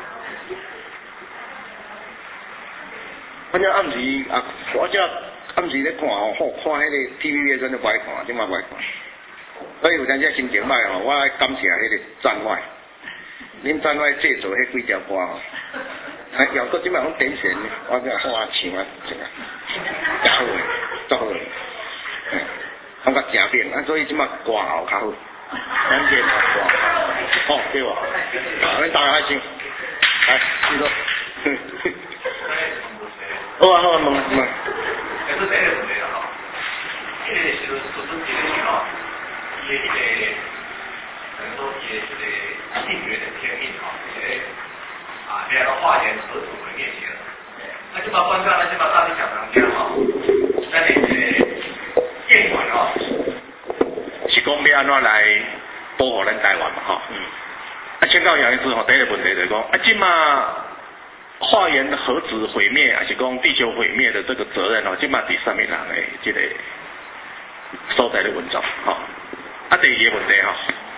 Speaker 1: 反正暗时啊，我只暗时咧看吼，看迄个 TVB 真都歹看，即嘛歹看。所以有阵只心情歹吼，我爱感谢迄个站外，恁站外制作迄几条歌吼，啊，要搁即摆拢点线，我个好啊唱啊，真啊，真好诶，足好诶，感觉真变啊，所以即摆歌喉较好，咱变歌，哦对哇，啊，恁大家来唱，来，继续。好啊，问。
Speaker 3: 但是这个问题啦吼，这个是说真这个吼，伊的这个，可能说伊的这个性别的天命吼，这个两个化缘合组的面前，那就把观众，那就把大家讲堂讲吼，那你这个监管吼，
Speaker 1: 是讲要安怎来保护咱台湾嘛吼？啊，请教杨医师吼，第一个问题就是讲，啊，即马。化缘核子毁灭，还是讲地球毁灭的这个责任哦，即马第三名人诶，这个所在的文章吼。啊，第二个问题吼，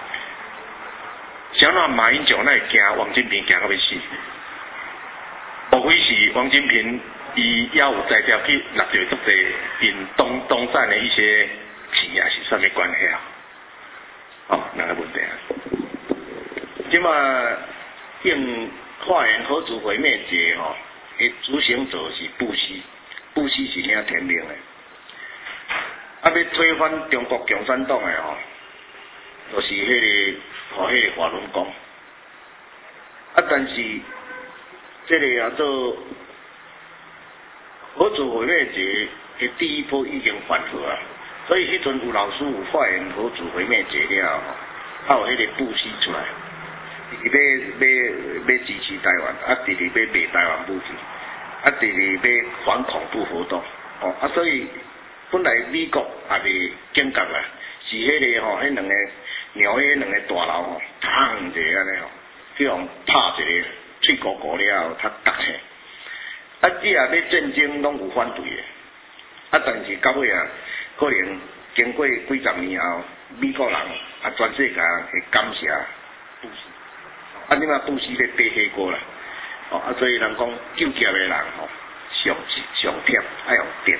Speaker 1: 像那马英九那会惊王金平惊到要死，无非是王金平伊也有在调去纳税足侪因东山的一些钱啊，是啥物关系啊？哦，两个问题啊。即马用。化缘核子毁灭节吼，伊执行者是布希，布希是领天命的。啊，要推翻中国共产党的吼，就是迄个，互迄个华伦讲。啊，但是这个叫做核子毁灭节的第一波已经反核啊，所以迄阵有老师有化缘核子毁灭节了吼，啊有迄个布希出来。要支持台湾，啊，第二要卖台湾武器，啊，第二要反恐怖活动，哦，啊，所以本来美国也未警觉啦，是迄个吼，迄两个纽约两个大楼吼，嘡一下安尼吼，去互拍一个脆糊糊了后，较夹起，啊，只要要战争拢有反对的，啊，但是到尾啊，可能经过几十年后，美国人啊，全世界人会感谢布希。啊！你嘛布希咧背黑锅啦，哦啊，所以人讲救劫的人吼，上贴爱用电，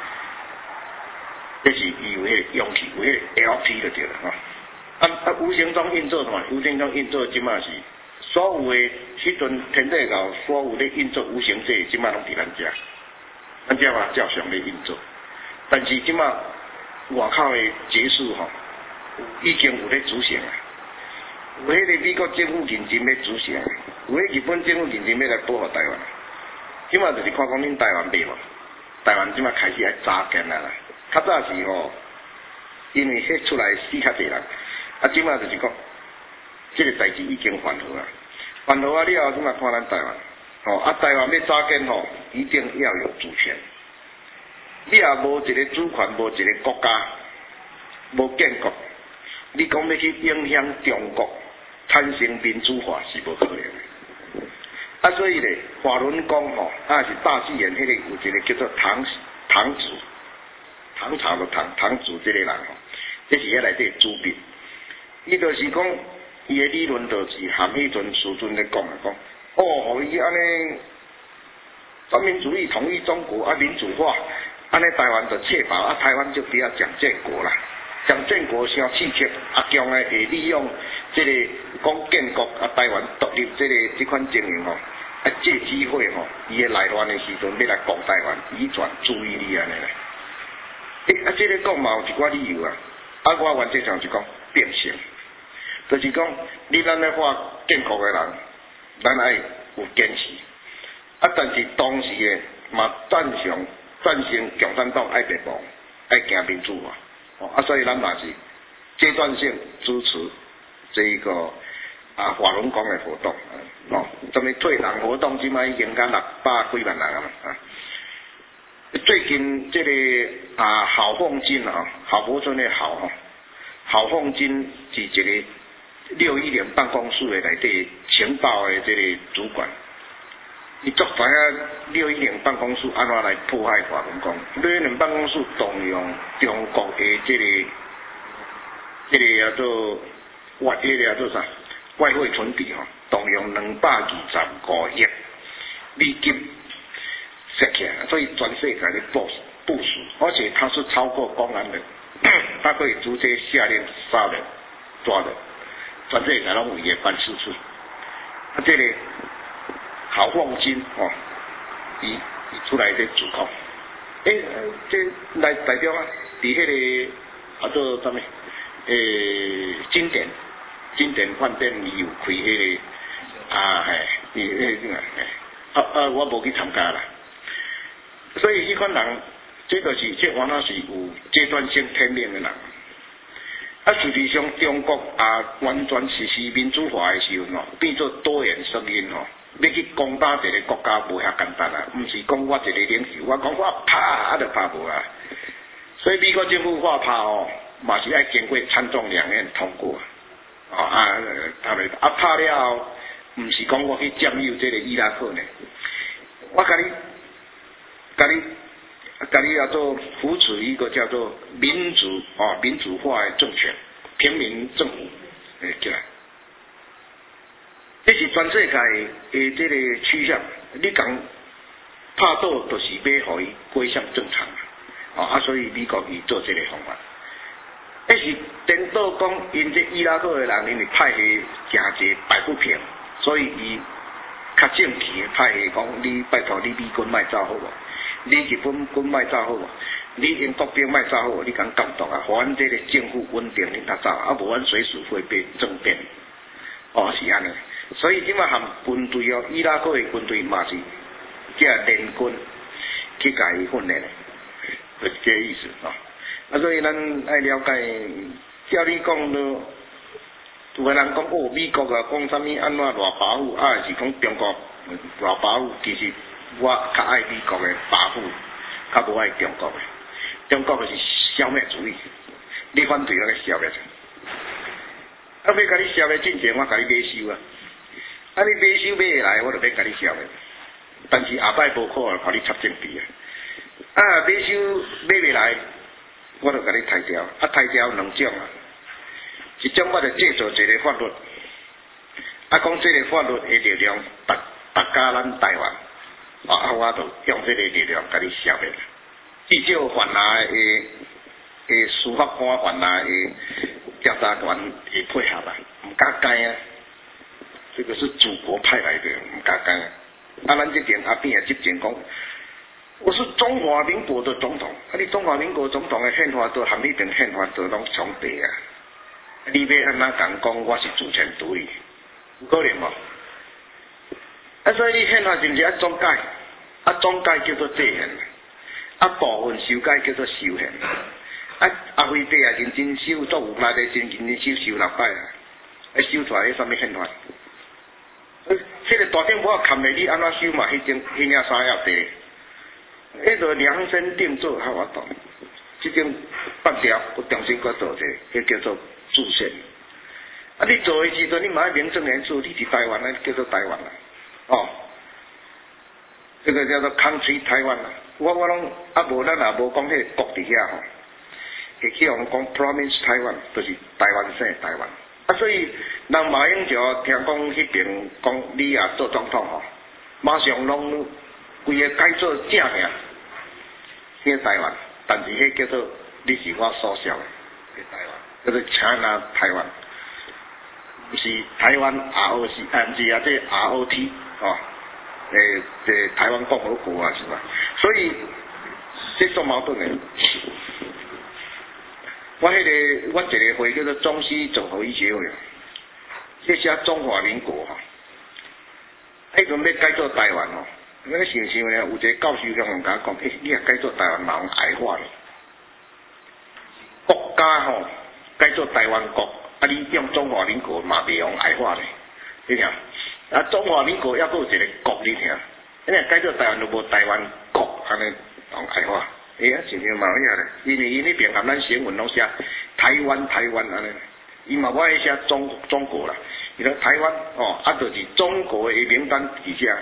Speaker 1: 这是伊有迄个勇气，有迄个 LP 就对了吼。啊，无形中运作嘛，无形中运作即马是所有的迄阵天地教所有咧运作无形界，即马拢伫咱遮，咱遮嘛照常咧运作。但是即马外口的结束吼，已经有咧执行啊。有迄个美国政府认真要执行，有迄日本政府认真要来保护台湾。即马就是看讲恁台湾袂无，台湾即马开始爱扎根啦。较早是吼，因为迄出来死较侪人，啊，即马就是讲，即个代志已经缓和啊，缓和啊了后，即马看咱台湾，吼啊，台湾要扎根吼，一定要有主权。你也无一个主权，无一个国家，无建国，你讲要去影响中国？产生民主化是无可能的，啊，所以咧，华伦讲吼，啊是大纪元迄个有一个叫做唐祖，唐朝的唐祖这个人吼，这是遐内底主笔，伊就是讲伊的理论就是含迄阵师尊咧讲哦，伊安尼三民主义统一中国啊，民主化，安尼台湾就确保啊，台湾就不要讲建国啦。讲建国伤刺激，啊，将来会利用这个讲建国啊，台湾独立这款情形吼，啊，借机会吼，伊个来乱的时阵要来讲台湾，移转注意力安尼啦。啊，这个讲嘛有一寡理由啊，啊，我原则上就讲变性，就是讲你咱咧画建国的人，咱爱有坚持，啊，但是同时诶嘛赞成共产党爱灭亡，爱行民主化。啊，所以咱嘛是阶段性支持这一个华伦讲的活动，哦，什么退党活动，即摆已经到600几万人啊， 最近这个郝凤金郝柏村的郝凤金是一个610办公室的内底情报的这个主管。伊足知影610办公室安怎来破坏华文讲，610办公室动用中国的这个叫做外汇存底动用225亿美金设起来，所以全世界的部署，而且他是超过公安的，他可以直接下令杀人、抓人，全世界拢有伊的办事处。这个郝凤金伊出来在主控，这来代表伫迄个做啥物？金典饭店伊有开迄个我无去参加啦。所以迄款人，这就是这往往是有阶段性天命的人。事实上，中国完全实施民主化的时候变做多元声音要去攻打一个国家无遐简单啊，毋是讲我一个领袖，我讲我拍就拍无啊。所以美国政府我拍嘛是要经过参众两院通过拍了后，毋是讲我去占有这个伊拉克呢，我甲你叫做扶持一个叫做民主化的政权，平民政府起来。这是全世界的这个趋向，你讲拍倒就是要互伊归向正常所以美国伊做这个方法。这是颠倒讲，因这伊拉克的人因为派系真济摆不平，所以伊较正气的派系讲，你拜托你美军莫走好无？你日本军莫走好无？你英国兵莫走好无？你讲监督互阮这个政府稳定，你才走，无阮随时会被政变。是安尼。所以即马含军队伊拉克的军队嘛是即联军去甲伊训练的，就是这个意思所以咱爱了解，照你讲咯，有个人讲美国讲啥物安怎偌保护是讲中国偌保护，其实我较爱美国的保护，较无爱中国的。中国就是消灭主义，你反对我来消灭。要甲你消灭之前，我甲你买收你买收买会来，我就要甲你消灭。但是下摆无可能互你插政治买收买袂来，我就甲你抬掉。抬掉两种一种我就制作一个法律，讲这个法律的力量达加咱台湾，我就用这个力量甲你消灭。至少犯下的司法官犯下的调查官会配合唔敢干这个是祖国派来的，唔敢干咱这边边执政讲，我是中华民国的总统，你中华民国总统的宪法都含你定宪法都拢重叠你要安怎讲我是主权独立，有可能无？所以你宪法是毋是总改？总改叫做制宪，部分修改叫做修宪。非得认真修，做有力的真认真修600修出来迄什么宪法？这个大政府看咧，你安怎修嘛？迄领3要地，迄个量身定做较活动。这种放掉，我重新搁做者，迄叫做制宪。你做的时阵，你嘛要名正言顺，你是台湾叫做台湾这个叫做 country 台湾我拢无咱也无讲迄个国伫遐会去用讲 province 台湾，就是台湾省台湾。所以人马英九听讲迄边讲你也做总统马上拢规个改做正名，迄台湾，但是迄叫做你是我所属的台湾，叫做 China 台湾，不是台湾 ROC， 毋是这 ROT 这台湾共和国是吧？所以这做矛盾的。我一个会叫做中西整合医学会，这写中华民国迄阵要改做台湾那个想呢，有一个教授向我讲，你也改做台湾嘛，矮化咧。国家改做台湾国，你用中华民国嘛袂用矮化咧，你听？中华民国还佫有一个国，你听？你改做台湾就无台湾国安尼， 爱化，哎呀，真正嘛有影咧，因为伊那边含咱新闻拢写台湾安尼，伊嘛无爱写中国啦，伊说台湾哦，就是中国的名单底下，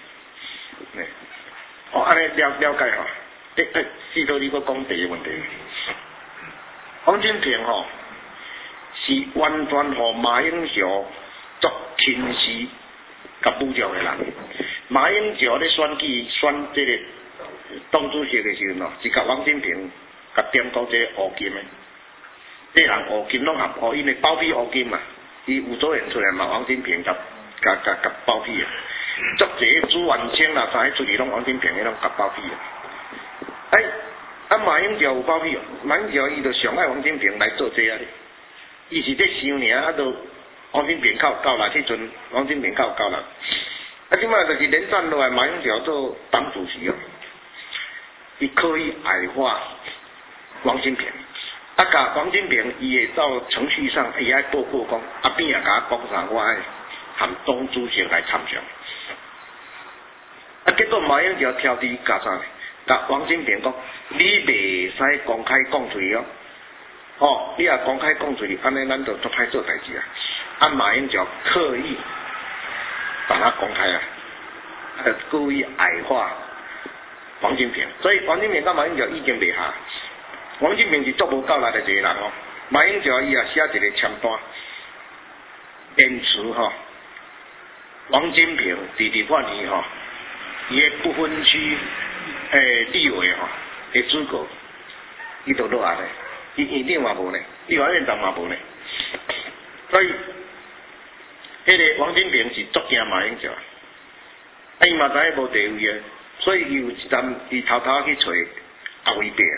Speaker 1: 安尼了解吼。试到你个讲第一个问题，王金平是完全和马英九作亲事甲补助的人。马英九咧选这个党主席的时阵是甲王金平甲点到这个乌金的，这人乌金拢合，因为包庇乌金嘛，伊有做现出来嘛，王金平甲包庇啊，足济朱元清啦，啥出去拢王金平迄拢甲包庇啊。马英九有包庇，马英九伊就上爱王金平来做这啊，伊是咧想尔，就王金平够啦，迄阵王金平够啦，即摆就是连战落来，马英九做党主席伊刻意矮化王金平，甲王金平伊会照程序上伊爱报告讲，边甲我讲啥，我爱含党主席来参详，结果马英九挑剔甲啥？甲王金平讲，你袂使公开讲出去你若公开讲出去，安尼咱就足歹做代志啊！马英九刻意把它公开故意矮化王金平，所以王金平甲马英九意见袂合。王金平是足无够力的一个人马英九伊也写一个签单，言辞王金平伫法院伊的不分区。立委的资格，伊都落下咧，伊院长嘛无呢，立法院长嘛无呢，所以，迄个王金平是足惊马英九，伊嘛知影无地位啊，所以伊有一站伊偷去找阿伟伯，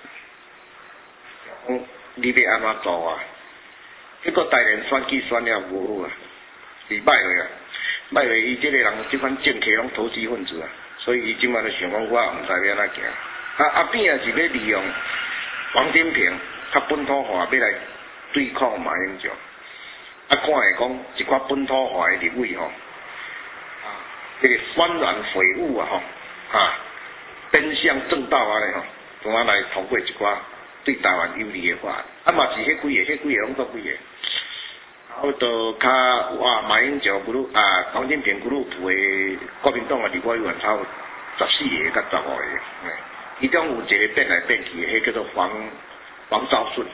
Speaker 1: 你要安怎做啊？结果台联选举选了无好啊，是歹个啊，歹个伊这个人即款政客拢投机分子啊。所以伊即摆就想讲，我毋知要安怎行。边也是要利用王金平较本土化，要来对抗马英九。看会讲一寡本土化的立委这个幡然悔悟奔向正道怎啊来通过一寡对台湾有利的法案。嘛是迄几个拢做几个。就马英九王金平group的国民党的立法委员超14个到15个，其中有一个变来变去的，迄叫做黄昭顺，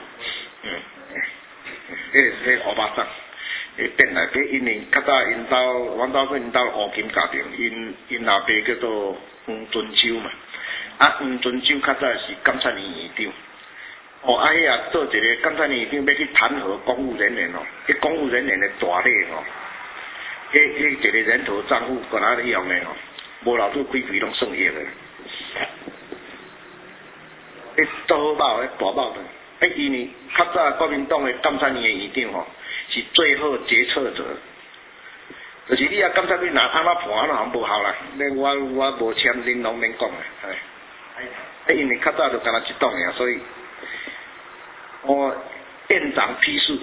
Speaker 1: 迄欧巴桑，变来变，因为较早因兜黄昭顺因兜乌金家庭，因老爸叫做黄春秋嘛，黄春秋较早是监察院院长。迄做一个监察院院长要去弹劾公务人员迄公务人员的大礼迄一个人头账户搁哪里用的无老多开拢算亿的，做好肉大肉的，因为较早国民党的监察院的院长是最后决策者，就是你监察院若安怎判安怎无效啦，我无签恁拢免讲因为较早就干那一党的所以。院长批示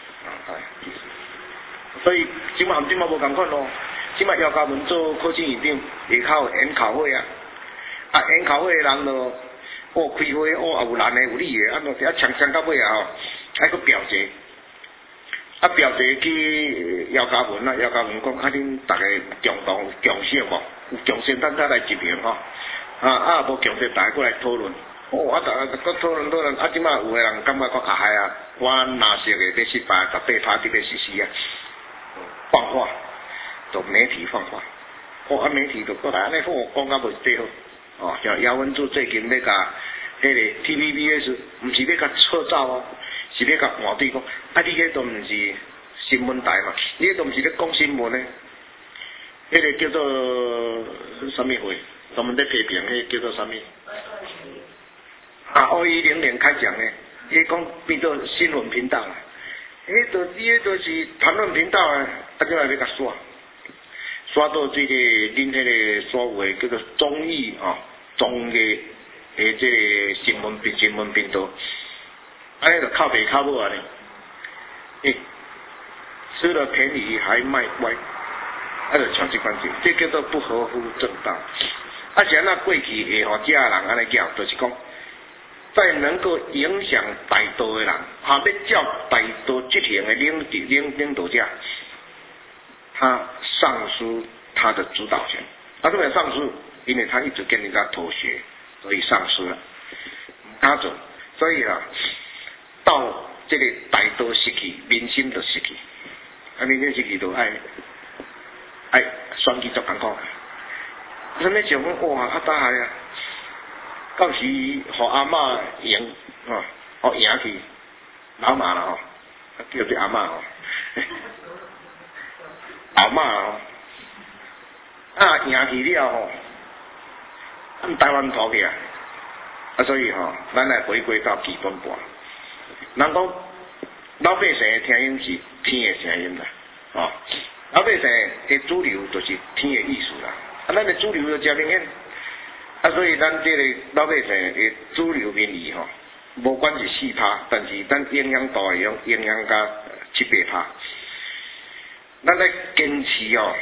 Speaker 1: 所以即马无共款即马姚嘉文做科技院长，下口研考会研考会的人就开会也有男的有女的，呛到尾还佫表决，表决去姚嘉文姚嘉文讲恁大家共识无？有共识咱再来执行无共识大家过来讨论。大家搁讨论，即马有个人感觉讲我拿色的要失败，18%要实施放话，就媒体放话，媒体就过来安尼讲甲袂对好，像姚文柱最近要甲迄个 TVBS， 毋是要甲撤照是要甲换对讲，你迄都毋是新闻台嘛，你迄都毋是咧讲新闻咧，迄个叫做什么会，专门咧批评迄叫做什么？2100开讲呢，伊讲变做新闻频道啦，迄都是谈论频道即摆要甲刷到这个恁迄个所谓叫做综艺综艺的这个新闻频道，安尼就靠北靠母吃了便宜还卖乖，就抢这关键，这叫做不合乎正道。 啊，是安那过去会互遮人安尼叫，就是讲，在能够影响大道的人，要照大道执行的领导者，他丧失他的主导权。啊，这个丧失，因为他一直跟人家妥协，所以丧失了。他做，所以啊，到这个大道失去，民心就失去。啊，民心失去就爱选举作艰苦。咱咧想讲哇，啊大海啊，到时互阿嬷赢，互赢去老妈啦吼，叫做阿嬷吼，老妈吼，啊赢去了吼，咱台湾土去啊，所以吼，咱来回归到基本盘。人讲老百姓的声音是天的声音啦，老百姓的主流就是天的意思啦。啊，咱的主流就真明显，啊，所以咱这个老百姓的主流民意吼，无管是4%，但是咱影响度会用影响到7-8%。咱来坚持哦，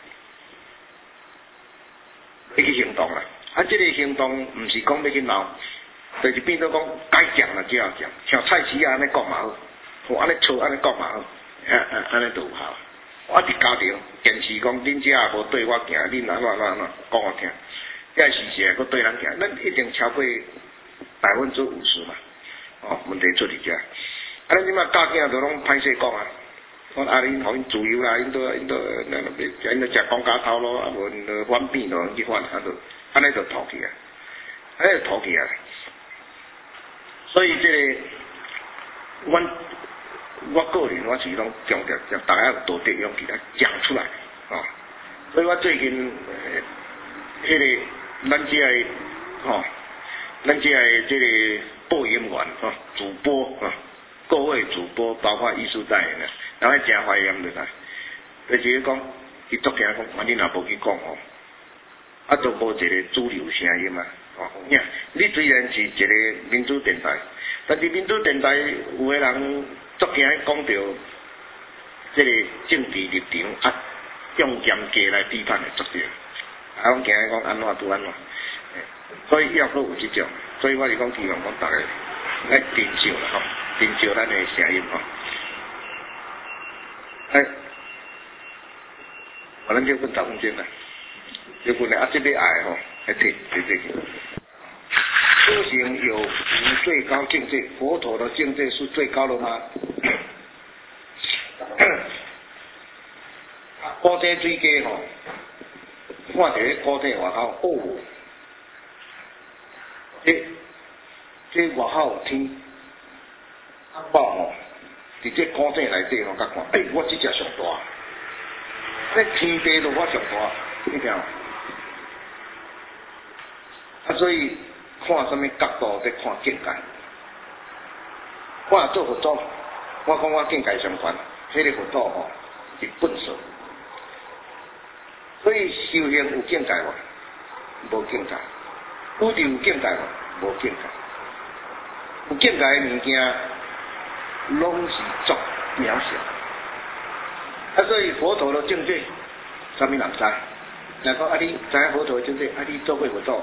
Speaker 1: 要去行动啦。啊，这个行动唔是讲要去闹，就是变做讲该讲了就要讲，像蔡市啊安尼讲嘛好，安尼错安尼讲嘛好，安尼就有效。我伫家庭坚持讲，恁遮也无对我行，恁讲我听，这是事实，佫对人行，咱一定超过50%嘛。问题出伫遮。啊，咱即马家境都拢歹势讲啊，讲啊恁互因自由啦，因都食公家头咯，啊无因都反变咯，去反，安尼就吐去啊，所以这个我个人我是拢强调，让大家有道德勇气来讲出来啊。所以我最近迄个咱这个咱这个这个播音员主播各位主播，包括艺术代言的，然后真怀念着啦。就是讲，伊足惊讲，你若无去讲吼，啊，就无一个主流声音啊。你虽然是一个民主电台，但是民主电台有的人足惊讲到这个政治立场啊，用严格来批判的足对，啊，拢惊讲安怎拄安怎，所以要搁有这种，所以我是讲希望讲大家来珍惜啦吼，珍惜咱的声音吼。咱就分10分钟啦，就分啊，这个爱吼，来摕去。修行有无最高境界？佛陀的境界是最高的吗？古井水家吼，看到迄古井外口，这外口有天，我吼，伫这古井内底吼，甲看，我这只上大，这天地都我上大，你听。啊，所以。看什么角度在看境界？我做佛祖，我讲我境界上悬，迄个佛祖吼是本数。所以修行有境界无？无境界。宇宙有境界无？无境界。有境界的物件，拢是足渺小。啊，所以佛陀的境界，啥物人知？若讲啊，你知影佛陀的境界，啊，你做过佛祖？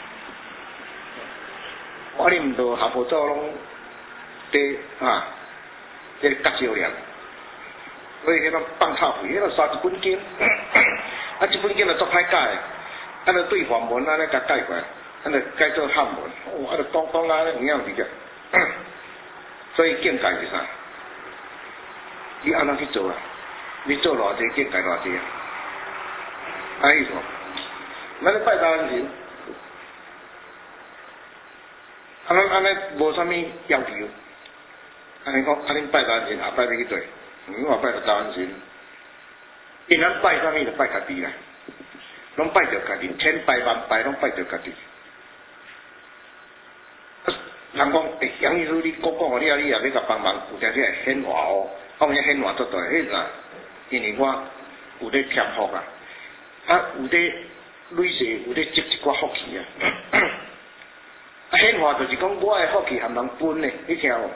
Speaker 1: 你毋着学佛祖拢伫这个觉照念，所以迄种放臭屁，迄种刷一本经，啊，一本经就足歹解，啊，就对梵文安尼甲解过来，啊，就改做汉文，啊，就讲啊，有影直接，所以境界是啥？你安怎去做啊？你做偌济境界偌济啊？安意思？咱咧拜大安神。安尼无啥物要求，安尼讲，恁拜大安神，下摆要去对，我拜着大安神，因咱拜啥物就拜家己啦，拢拜着家己，千拜万拜拢拜着家己。人讲，杨医师你讲你也要甲帮忙，有阵时会显化哦，我讲显化做大，迄啥？因为我有咧添福啊，有咧累世，有咧积一寡福气啊。显化就是讲，我的福气含人分的，你听无？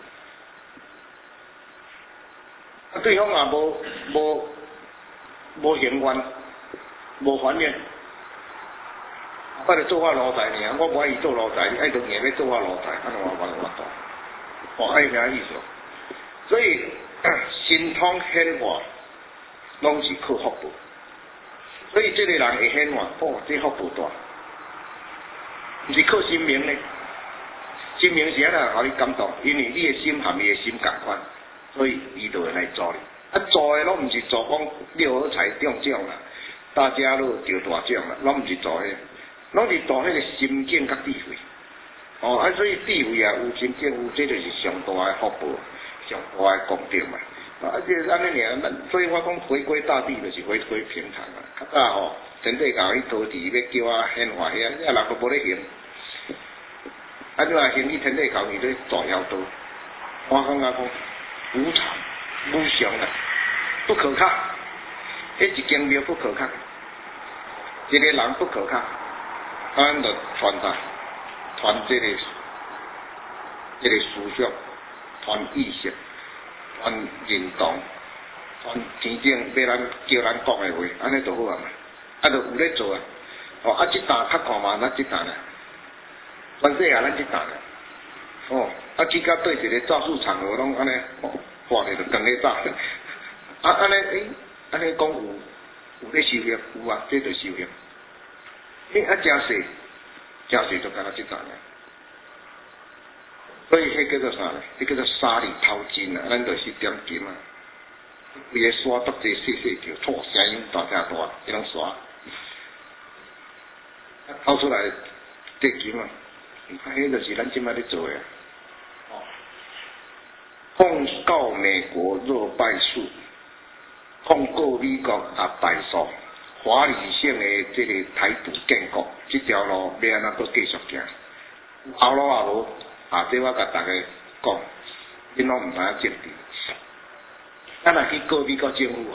Speaker 1: 啊，对方也无行愿，无还愿， 我著做我奴才尔，我无爱伊做奴才，爱着硬要做我奴才，安尼我大，爱啥意思？所以神通显化，拢是靠福报。所以这个人会显化，这福报大，毋是靠心明呢。心明是安怎互你感动？因为你的心和伊的心共款，所以伊就会来做你。做的拢毋是做讲六合彩中奖啦，大家乐得大奖啦，拢毋是做迄个，拢是做迄个心境甲智慧。所以智慧啊，有心境有，这就是上大的福报，上大的功德嘛。这安尼尔，所以我讲回归大地就是回归平常啊。较早天地教去土地要叫我显化遐，人都无咧行。你话行去天地教去咧大妖道，我感觉讲无常、无常啊，不可靠。迄一间庙不可靠，一个人不可靠，咱就传达，传这个思想，传意识。传认同，传真正要咱叫咱讲的话，安尼就好啊嘛，就有咧做啊。这单较看嘛，咱这单啦，全世界咱这单啦。去甲对一个造势场合拢安尼，挂咧就跟咧走。安尼讲有咧修行，有啊，这就修行。真细就敢若这单啦。所以迄叫做啥呢？迄叫做沙里淘金啊！咱就是点金啊，规个沙得这细条，错声音大，迄种沙，掏出来得金啊！迄就是咱即摆咧做的。控告美国若败诉，控告美国也败诉，华理性的这个台独建国，这条路要安怎搁继续行？后路也无。这我甲大家讲，恁拢毋知影政治。咱若去告美国政府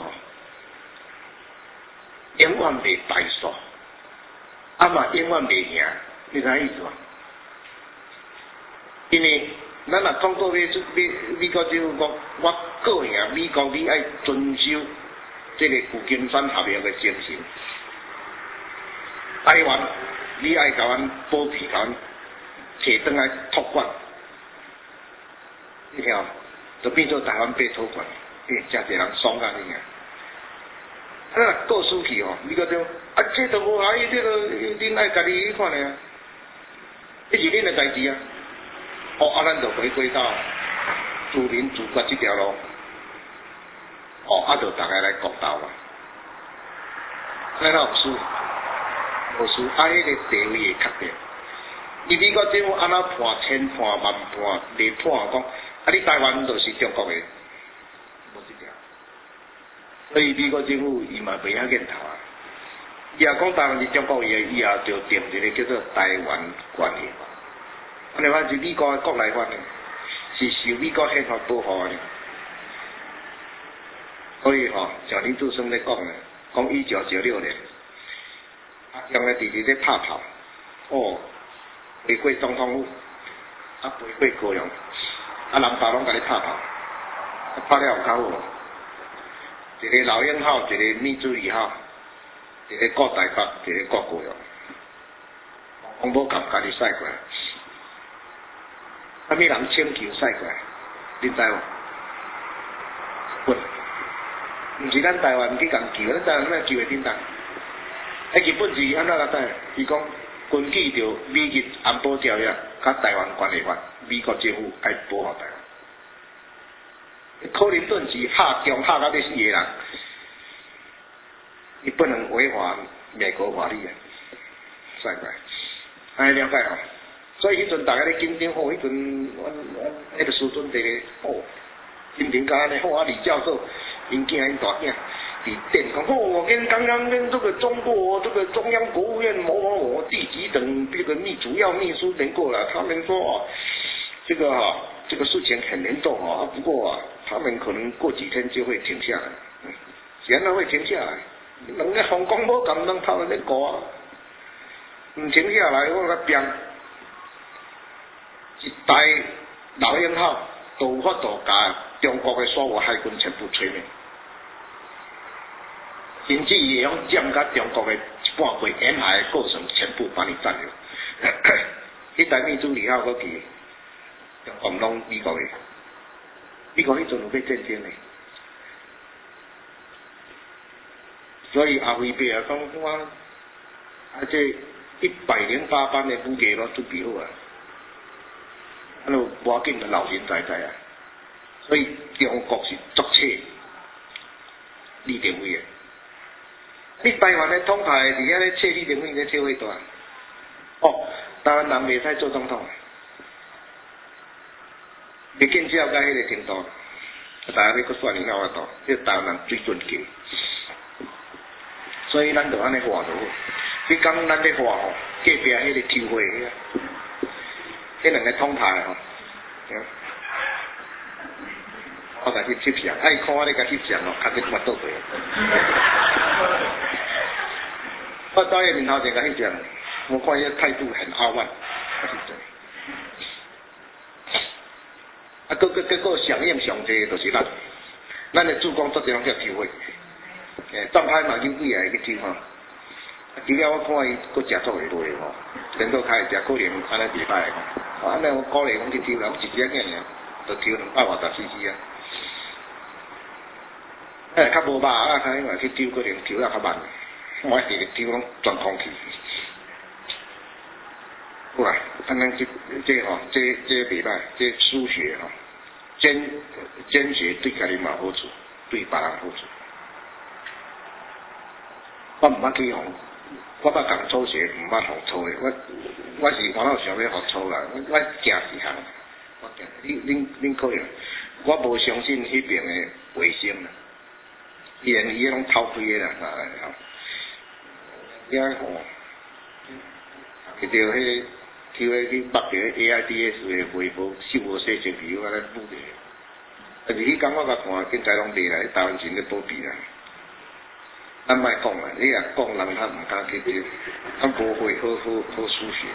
Speaker 1: 永远袂败诉，嘛永远袂赢，你知影意思无？因为咱若通过美国政府讲，我告赢美国，你爱遵守这个旧金山合约的精神。台湾，你爱甲阮保庇，甲阮。摕转来托管，你听，就变做台湾被托管，真侪人爽啊！你啊，告诉去美国政府这都无碍，这个恁爱家己去看咧，这是恁的代志啊。咱就回归到自民自决这条路，就大家来公道嘛。咱有输，无输，迄个地位会确定。美国政府安怎判千判万判，未判讲你台湾就是中国的，无这条。所以美国政府伊嘛袂晓认头啊。伊也讲台湾是中国的，伊也就定一个叫做台湾关系法。安尼法是美国的国内法呢，是受美国宪法保护的。所以像林志胜咧讲呢，讲1996年，用的直直咧拍炮，玫瑰总统府，玫瑰高雄，南投拢甲你拍炮，拍了有较好，一个老鹰号，一个密珠2号，一个国台北，一个国高雄，王宝强家己驶过来，啥物人请求驶过来，你知无？不，毋是咱台湾去共求，咱台湾哪求会简单？日本是安怎甲带？伊讲。根据着美日安保条约、甲台湾关系法，美国政府爱保护台湾。克林顿是吓中吓到要死的人，伊不能违反美国法律啊，帅怪，安尼了解哦。所以迄阵大家咧紧张迄阵迄个师尊伫心情甲安尼李教授因囝因大囝。电讲刚刚跟这个中国这个中央国务院某第几等这个主要秘书联过了，他们说这个事情很严重不过他们可能过几天就会停下来，显然会停下来。人家香港无咁能他们咧过唔停下来，我甲变一台老鹰号都有法度甲中国的所有海军全部摧灭。甚至伊会用占甲中国的一半规沿海的过程全部把你占领。迄台秘书李浩搁去，中国拢美国的，美国迄阵有要战争的，所以阿辉伯啊讲我啊这108班的武艺拢准备好啊，啊就无要紧的老神在啊，所以中国是作册李登辉的。你台湾的统派伫遐咧切李登辉咧切会大，哦，台湾人袂使做总统，袂见照到迄个程度，大家要搁选你哪法度？这台湾人水准低，所以咱就安尼画就好。你讲咱咧画吼，隔壁迄个球会迄两个统派吼，我甲去翕相，爱看我咧甲翕相咯，较去捌倒去。我早夜面头前甲翕相，我看伊态度很傲慢，啊，结果响应上济就是咱的主攻做这种叫球会，张开嘛就几个去抽吼，除了我看伊搁食足会落吼，连到开食可能安尼袂歹吼，安尼我鼓励讲去抽啦，我一只囝尔，就抽250cc啊。较无肉啊，看因为去抽可能抽啊较慢，我一直抽拢全空气。好啦，咱这吼，这袂歹，这输血吼，捐血对家己嘛好处，对别人好处。我毋捌去互，我捌共抽血，毋捌互抽的。我是我哪想要互抽啦，我正是项，我恁可能，我无相信迄边的卫生啦。伊拢偷开的啦，吼，遐吼，摕到迄抽迄去捌到 AIDS 的回报，手无洗身皮，我来补的。但是迄天我甲看，现在拢袂来，台湾人咧保庇啦。咱莫讲啦，你若讲人他毋敢去抽，咱无会好输血。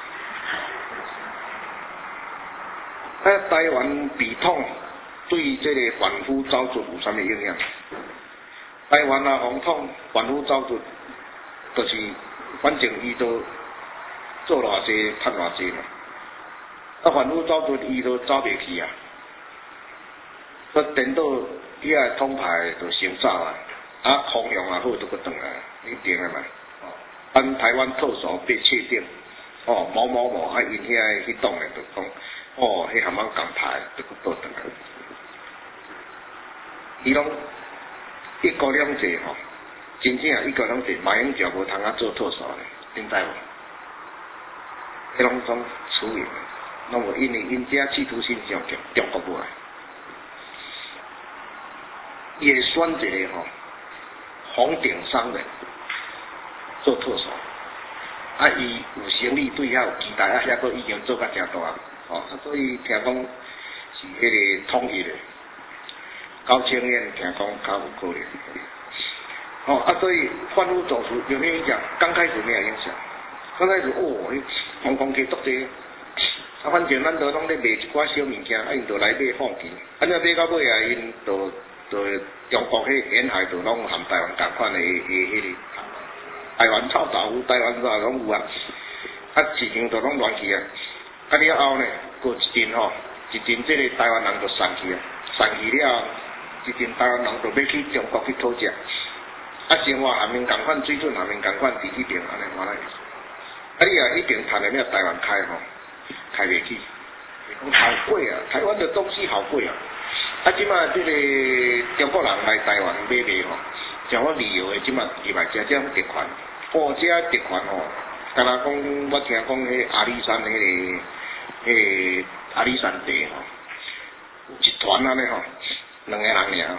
Speaker 1: 台湾鼻痛对这个凡夫走卒有啥物影响？台湾啊，红统凡夫走卒，就是反正伊都做偌济，赚偌济嘛。啊，凡夫走卒伊都走袂去啊。所以等到遐统派就先走啊，啊，方向啊好都搁转来，你定了嘛？哦，咱台湾特首被确定，哦，某某某啊，因遐迄栋的就讲，哦，迄含仔共派都搁倒转来，伊拢。一国两制吼，真正一国两制，马英九无通做特首咧，恁知无？迄拢总处理，拢无因为因遮企图心上强，中国无来，也选一个吼，红顶商人做特首，啊，伊有生理对遐有期待，啊，遐个已经做甲诚大，哦，所以听讲是迄个统一的。高青燕听讲较有可能，哦啊，所以反腐走卒有没有影响？刚开始没有影响，刚开始红光客足济，啊，反正咱都拢咧卖一寡小物件，啊，因就来买放弃，啊，那买到尾啊，因就中国迄沿海就拢含台湾同款的迄个台湾臭豆腐、台湾啥拢有啊，啊，市场就拢乱去啊，啊了后呢，过一阵吼，一阵这个台湾人就散去啊，散去了。一阵台湾人就要去中国去讨食，啊生活下面共款，水准下面共款，伫迄边安尼完了。啊你啊迄边赚了台湾开吼，开袂起，讲好贵啊，台湾的东西好贵啊。啊即马这个中国人来台湾买卖吼，像我旅游的即马入来食这种特款，哦这特款吼，敢若讲我听讲迄阿里山迄个阿里山地吼，有一团安尼吼。2个人尔，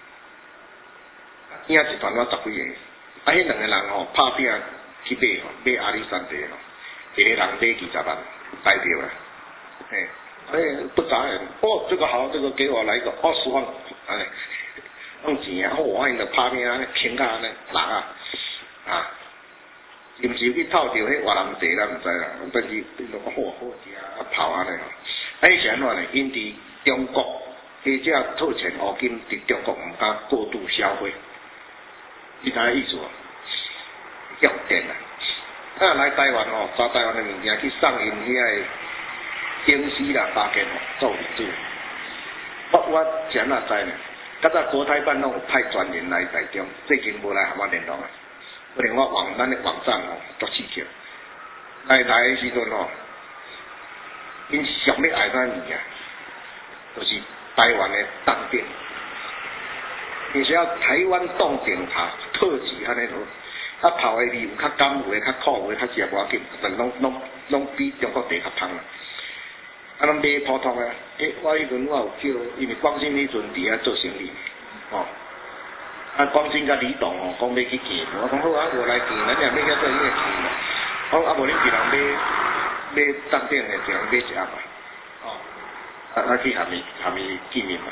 Speaker 1: 影一团我10几个，啊，迄2个人吼拍拼去买吼，买阿里山地吼，一个人买20万，代表啦，不眨眼，哦，这个好，这个给我来一个20万，安尼，用钱啊，我因就拍拼安尼，拼甲安尼人啊，啊，是毋是去透着迄越南地咱毋知啦，但是好食啊，跑安尼吼，啊，迄是安怎呢？因伫中国。或者套钱黄金伫中国毋敢过度消费，你知影意思无？ 用电啦。啊，来台湾哦，抓台湾的物件去送因遐个顶司啦、巴结哦，做领主。我真哪知呢？较早国台办拢有派专员来台中，最近无来和我联络啊。可能咱的网站哦，足刺激。来的时阵哦，因上要爱啥物件，就是台湾的冻顶，而且台湾冻顶茶特级安尼咯。啊，泡的味有较甘，有的较苦，有的较食无要紧，但拢比中国地较香啦。啊，咱买普通的，我迄阵我有叫，因为光新迄阵伫遐做生意，哦，啊，光新甲李董哦，讲要去见，我讲好啊，无来见，咱也要遐做迄个见嘛。我啊，无恁一人买当店的，一人买一盒嘛，哦，啊去下面见面嘛。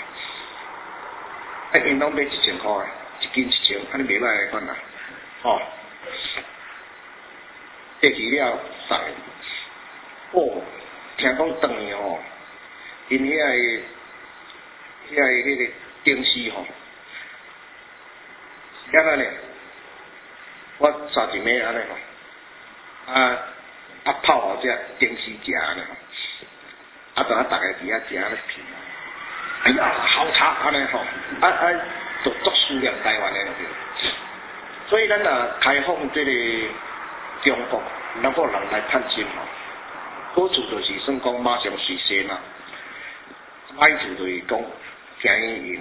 Speaker 1: 因拢买1000块，一斤1000，安尼袂歹的款啦，哦。过去了送的，哦。听讲当年吼，因遐个迄个顶司吼，遐个呢，我刷一枚安尼吼，啊泡好只顶司食安尼吼，等大家伫遐食安尼品，哎呀好茶安尼吼，就足思念台湾的了对，所以咱若开放这个中国，能够人来探亲吼。好处就是算讲马上随身啦，歹处就是讲惊因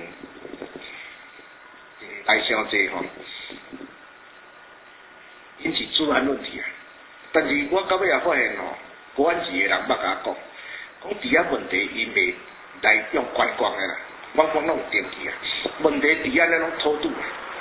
Speaker 1: 来伤济吼，引起治安问题啊。但是我到尾也发现吼，国安局的人捌甲我讲伫遐问题因袂来用观光的啦，观光拢有登记啊。问题伫遐咧拢偷渡啊，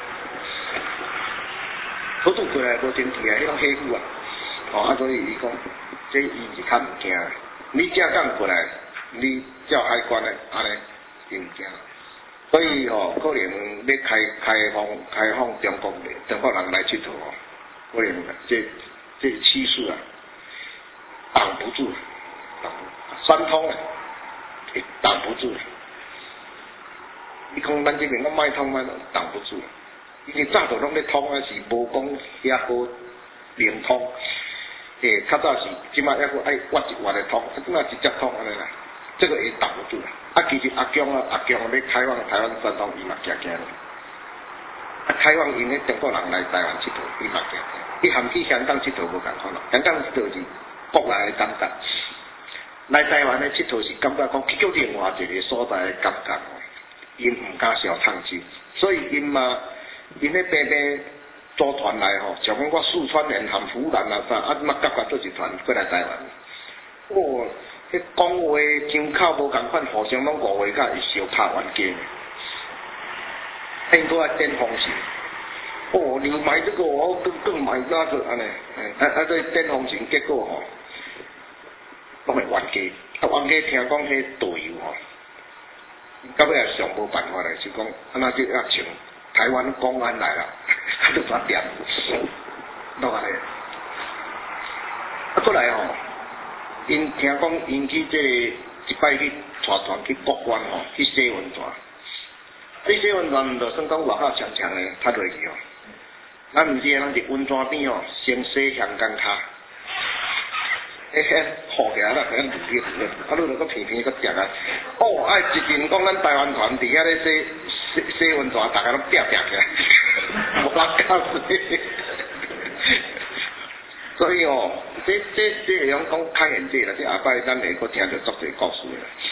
Speaker 1: 偷渡过来无登记啊，迄种黑户啊，哦所以伊讲。这伊是较毋惊，你正港过来，你照海关的安尼，伊毋惊。所以可能要开放中国人来佚佗哦，可能这趋势啊，挡不住，三通啊，也挡不住。你讲咱这边我卖通挡不住，因为早就拢咧通啊，是无讲遐好灵通。较早是，即马还佫爱挖一挖的通，即马直接通安尼啦，这个也挡不住啦。其实阿强要开放台湾三通，伊嘛惊惊的。开放因咧中国人来台湾佚佗，伊嘛惊惊。伊含去香港佚佗无共款咯，香港佚佗是国内的感觉，来台湾的佚佗是感觉讲去到另外一个所在的感觉哦，因毋敢小探亲，所以因咧平。组团来吼，像讲我四川人含湖南啊啥，即马夹做一团过来台湾。哦，迄讲话腔口无共款，互相拢误会，甲会相拍冤家。因搁爱电风琴，哦，你买这个我更买那个安尼，这电风琴结果吼，拢会冤家。冤家听讲迄导游吼，到尾也上无办法嘞，是讲那就要请台湾公安来啦。就抓点，落来。过来吼，因听讲因去这一摆去带团去国关吼，去洗温泉。洗温泉就算讲外口强强的，踢落去哦。咱毋是咱伫温泉边哦，先洗香港脚，好起来啦，咱自己你著搁偏偏搁食啊。哦，一阵讲咱台湾团伫遐咧洗温泉，大家拢拼起来。无人敢洗，所以这会用讲开眼界啦。这下摆咱会搁听着足侪故事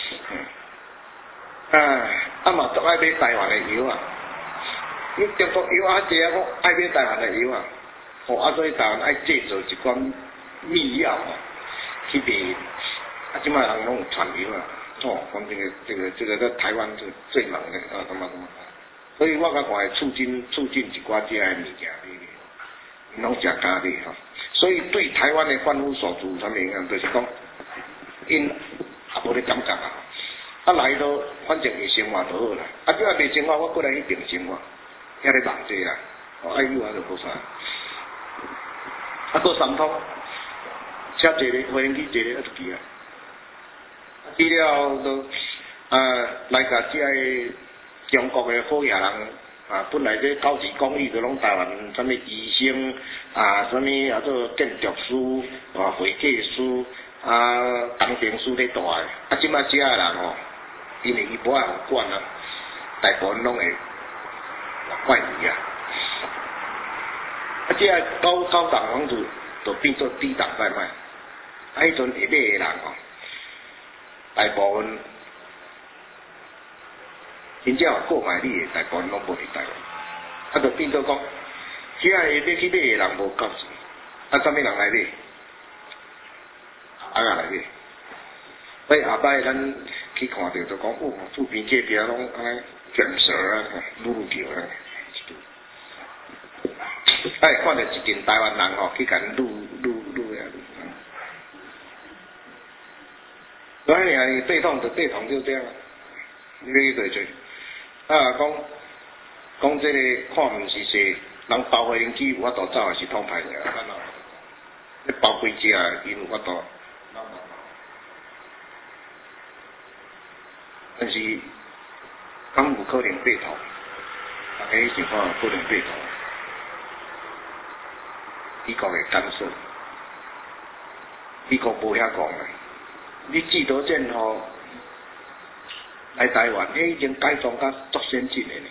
Speaker 1: 啦。嘛都爱买台湾的药啊，你中国药啊济啊，我爱买台湾的药啊。所以台湾爱制造一款秘药去卖。即摆人拢有传药啊。讲这个在台湾是最猛的什么。所以我甲看会促进一寡这个物件，因拢食咖喱吼。所以对台湾的贩夫手足有啥物影响？就是讲，因也无咧感觉啊。来到反正伊生活就好啦。即摆袂生活，我过来去定生活，遐咧忙者啦。爱有就无啥。到三通，车坐咧，无人去坐咧，就去啊。去了都来甲即个中国的好野人本来这高级公寓就拢台湾什么医生什么做建筑师会计师工程师咧大的，即摆遮个人因为伊无爱互管大部分拢会怪伊遮个高档房子就变做低档在卖，迄阵会买的人大部分真正有购买力的，大部分拢无伫台湾，就变做讲，遮个要去买的人无够钱，啥物人来买？来买。所以后摆咱去看到就讲，厝边隔壁拢安尼卷舌撸叫看到一群台湾人去甲撸所以你对痛就这样，你要去做。讲这个看毋是说人包回灵机有法度走也是通歹的，你包几只因有法度。但是敢有可能爬头？大家想看有可能爬头？美国会干涉，美国无遐讲的。你记得见来台湾，已经改装甲足先进的呢。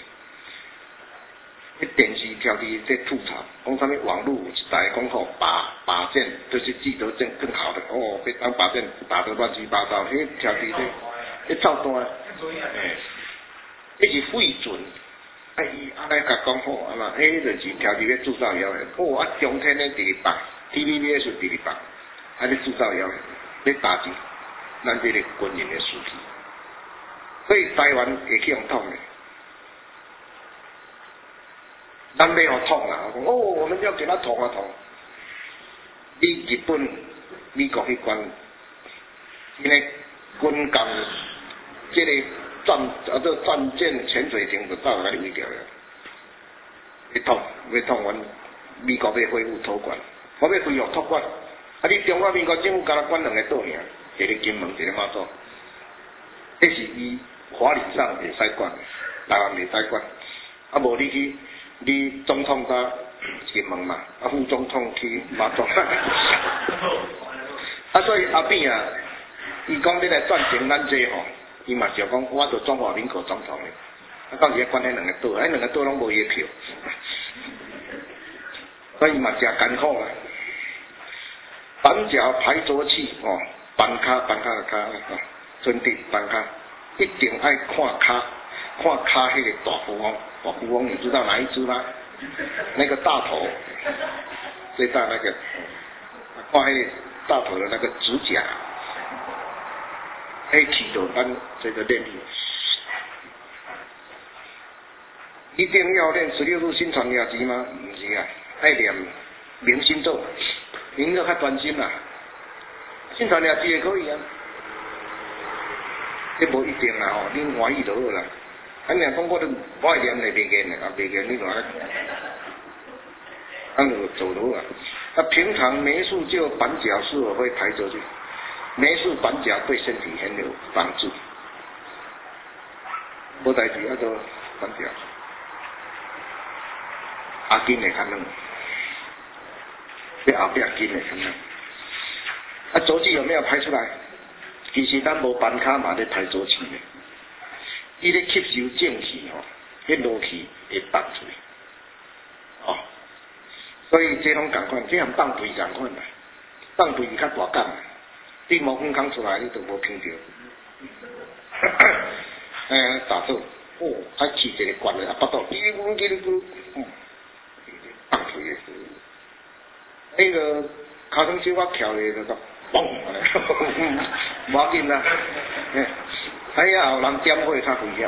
Speaker 1: 电视条伫在吐槽，讲啥物网络有一台讲靶箭，就是记得证更好的被当靶箭打得乱七八糟，迄条伫在照单，迄是废准。伊安尼甲讲好，迄就是条伫咧制造谣的。中天咧第二棒 ，TVBS 第二棒，咧制造谣的，咧打击咱这个军人的士气。所以台湾会去用统的，咱要互统我们要给他统。你日本、美国迄关，因为军舰这个战舰潜水艇就走来毁掉了。要统阮美国要恢复托管，我要恢复托管。你中华民国政府敢若管两个岛尔，一个金门，一个马祖，这是伊法理上袂使管，台湾袂使管。无你总统到金门嘛，副总统去马祖。所以阿扁伊讲要来赞成咱这伊嘛是讲我做中华民国总统的，到时管迄两个岛，迄两个岛拢无伊票，所以嘛真艰苦绑脚排浊气绑卡的卡准地绑卡，一定爱看卡迄个大富翁，你知道哪一只吗？那个大头，最大那个，看迄个大头的那个指甲，起到咱这个练力，一定要练16路心传牙机吗？不是爱练明心咒。您要较专心啦，心传牙机也可以这无一定啦恁欢喜就好啦。若讲我会念嘞，袂念嘞，袂念你话，就走路平常没事就绑脚是否会抬出去？没事绑脚对身体很有帮助。无代志就绑脚，筋会较软。要后壁筋的可能，浊气有没有排出来？其实咱无板卡嘛，咧排浊气的，伊咧吸收正气迄落气会放出来，所以这种共款，这样放屁共款啦，放屁较大感，你毛孔空出来，你都无闻到，打做气一个关的，巴肚放出来。那个卡通小可跳的那个，嘣，无要紧啦。哎呀，有人点火较危险。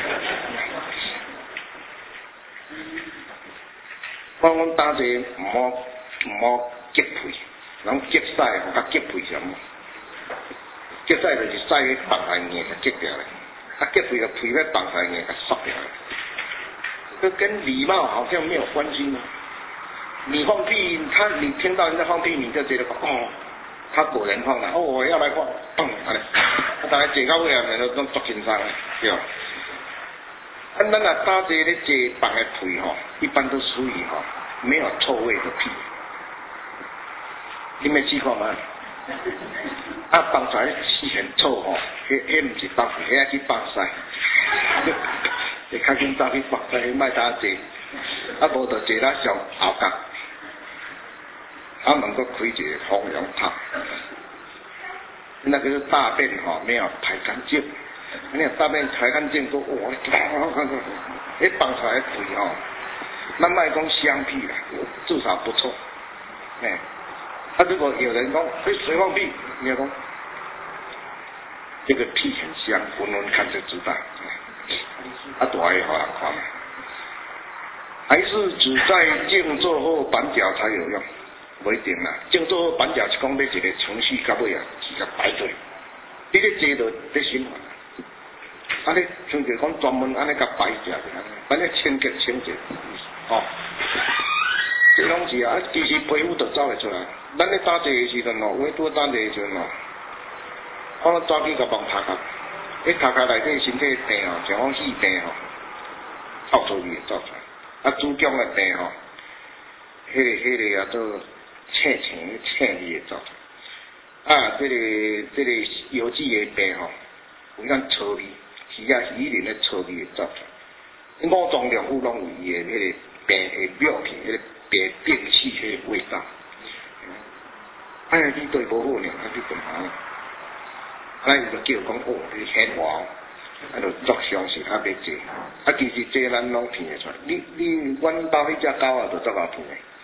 Speaker 1: 我打者唔好结屁，人结屎甲结屁什么？结屎就是屎去放下硬就结掉了，结屁就屁要放下硬就缩掉了。这跟礼貌好像没有关系吗？你放屁，你听到人家放屁，你就觉得他果然放了，我要来放，大家坐到位啊，都作轻松对吧？ 咱若打这咧这放的屁吼，一般都属于吼没有臭味的屁。你没试过吗？啊，放出来是很臭吼，迄唔是放屁，迄去放屎。会较紧早去放屎，莫打坐，啊无就坐啦上后角，啊能够开一个风凉塔。那个大便吼没有排干净，你看大便排干净都哇，一放出来的屁吼，咱莫讲香屁啦，至少不错，哎。啊，如果有人讲，谁放屁？你要讲，这个屁很香，闻闻看就知道。啊，大个好人看嘛。还是只在静坐后板脚才有用，不一定啦。静坐后板脚是讲你一个程序到尾啊，是个排队。你咧坐到咧心烦，啊你像就讲专门安尼甲排一下，反正清洁清洁，哦。这拢是啊，其实皮肤就走会出来。咱咧打坐的时阵哦，我拄打坐的时阵哦，我早起甲帮头壳，迄头壳内底身体病哦，像讲气病吼，透出去走出来。啊，主讲的病吼，迄个啊做青气走出来。啊，这个油脂的病吼，有咱臭味，鱼啊鱼鳞的臭味会走出来。五脏六腑拢有伊的迄个病会妙去，迄个。病气迄个味道，哎呀，你对无好呢，啊，你干嘛？啊，伊就叫讲哦，你显活，啊，就作相是啊，别坐，啊，其实这咱拢听得出来。你，阮兜迄只狗啊，就足够听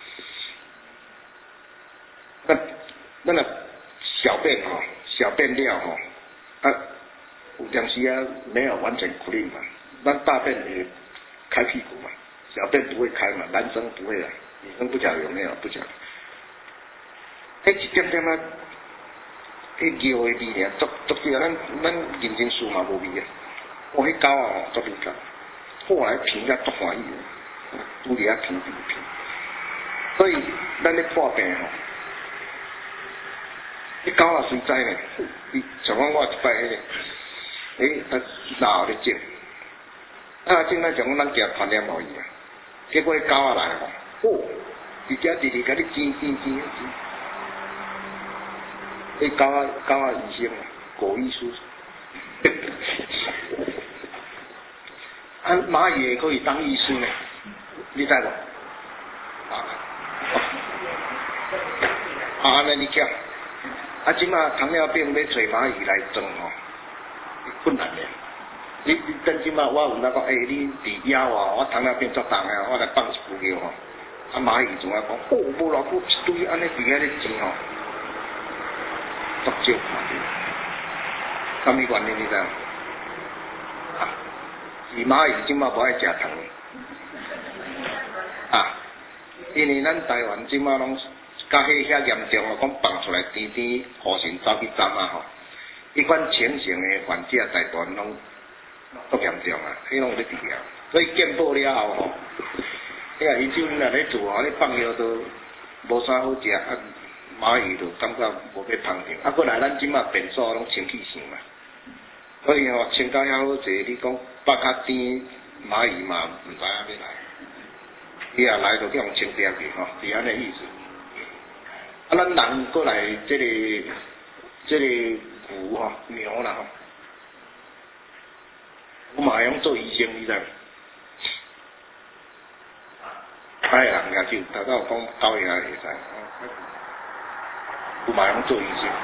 Speaker 1: 的。咱啊小便吼，小便了吼，啊，有当时啊没有完全 clean 嘛，咱大便会开屁股嘛，小便不会开嘛，男生不会啊。女生不晓得有没有？不晓得。迄一点点啊，迄尿的味啊，足少，咱认真数嘛无味啊。哦，迄狗啊吼，足敏感，后来评价足欢喜的，拄伫遐评。所以咱咧破病吼，迄狗啊随知呢，像讲我一摆迄个，闹咧整，啊整咱像讲咱行传染互伊啊，结果迄狗啊来吼。哦，直接直甲你煎，迄狗啊医生啊，狗医师，啊蚂蚁也可以当医师呢，你知无？安尼你讲，啊即马糖尿病要找蚂蚁来装吼，困难咧。你等即马我有那个，你伫腰啊，我糖尿病作重啊，我来放一副药吼。啊蚂蚁仲啊讲，哦，无偌久一堆安尼伫遐咧煎吼，足少看到。啥物原因你知？啊，是蚂蚁即马无爱食糖。啊，因为咱台湾即马拢甲迄遐严重哦，讲放出来甜互神走去针啊吼，迄款情形的患者大部分拢足严重啊，迄拢有咧治疗，所以健保了后吼。你啊，伊就你若咧做吼，你放药都无啥好食，啊，蚂蚁就感觉无要芳香，啊，过来咱即马便所拢清气性嘛，所以吼清到遐好济，你讲放较甜，蚂蚁嘛毋知影要来，伊啊来就去用清掉去吼，是安尼意思。啊，咱人过来这个牛吼牛啦吼，我嘛会用做医生，你知？歹人也就头先有讲狗也会使，有嘛用做医生。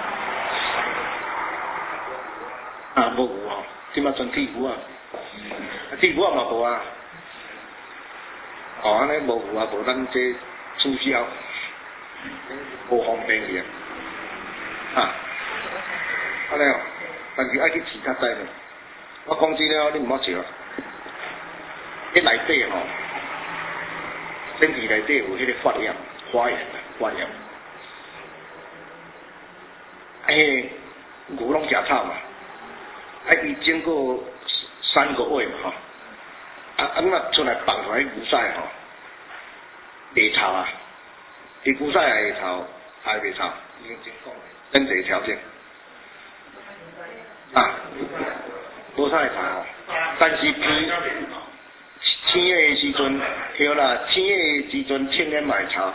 Speaker 1: 啊，无牛吼，即马全铁牛啊，铁牛啊嘛无啊。哦，安尼无牛啊，无咱这促销，无方便去啊。安尼哦，但是爱去饲较知呢。我讲真了，你毋好笑。迄内底吼。身体内底有迄个发炎，发炎。牛拢食草嘛，伊经过3个月嘛吼，那出来放出来牛屎吼，袂臭啊，伊牛屎也会臭，也袂臭，已经真讲真侪条件啊，无啥会臭吼，但是皮阵，对啦，青的时阵青的买草，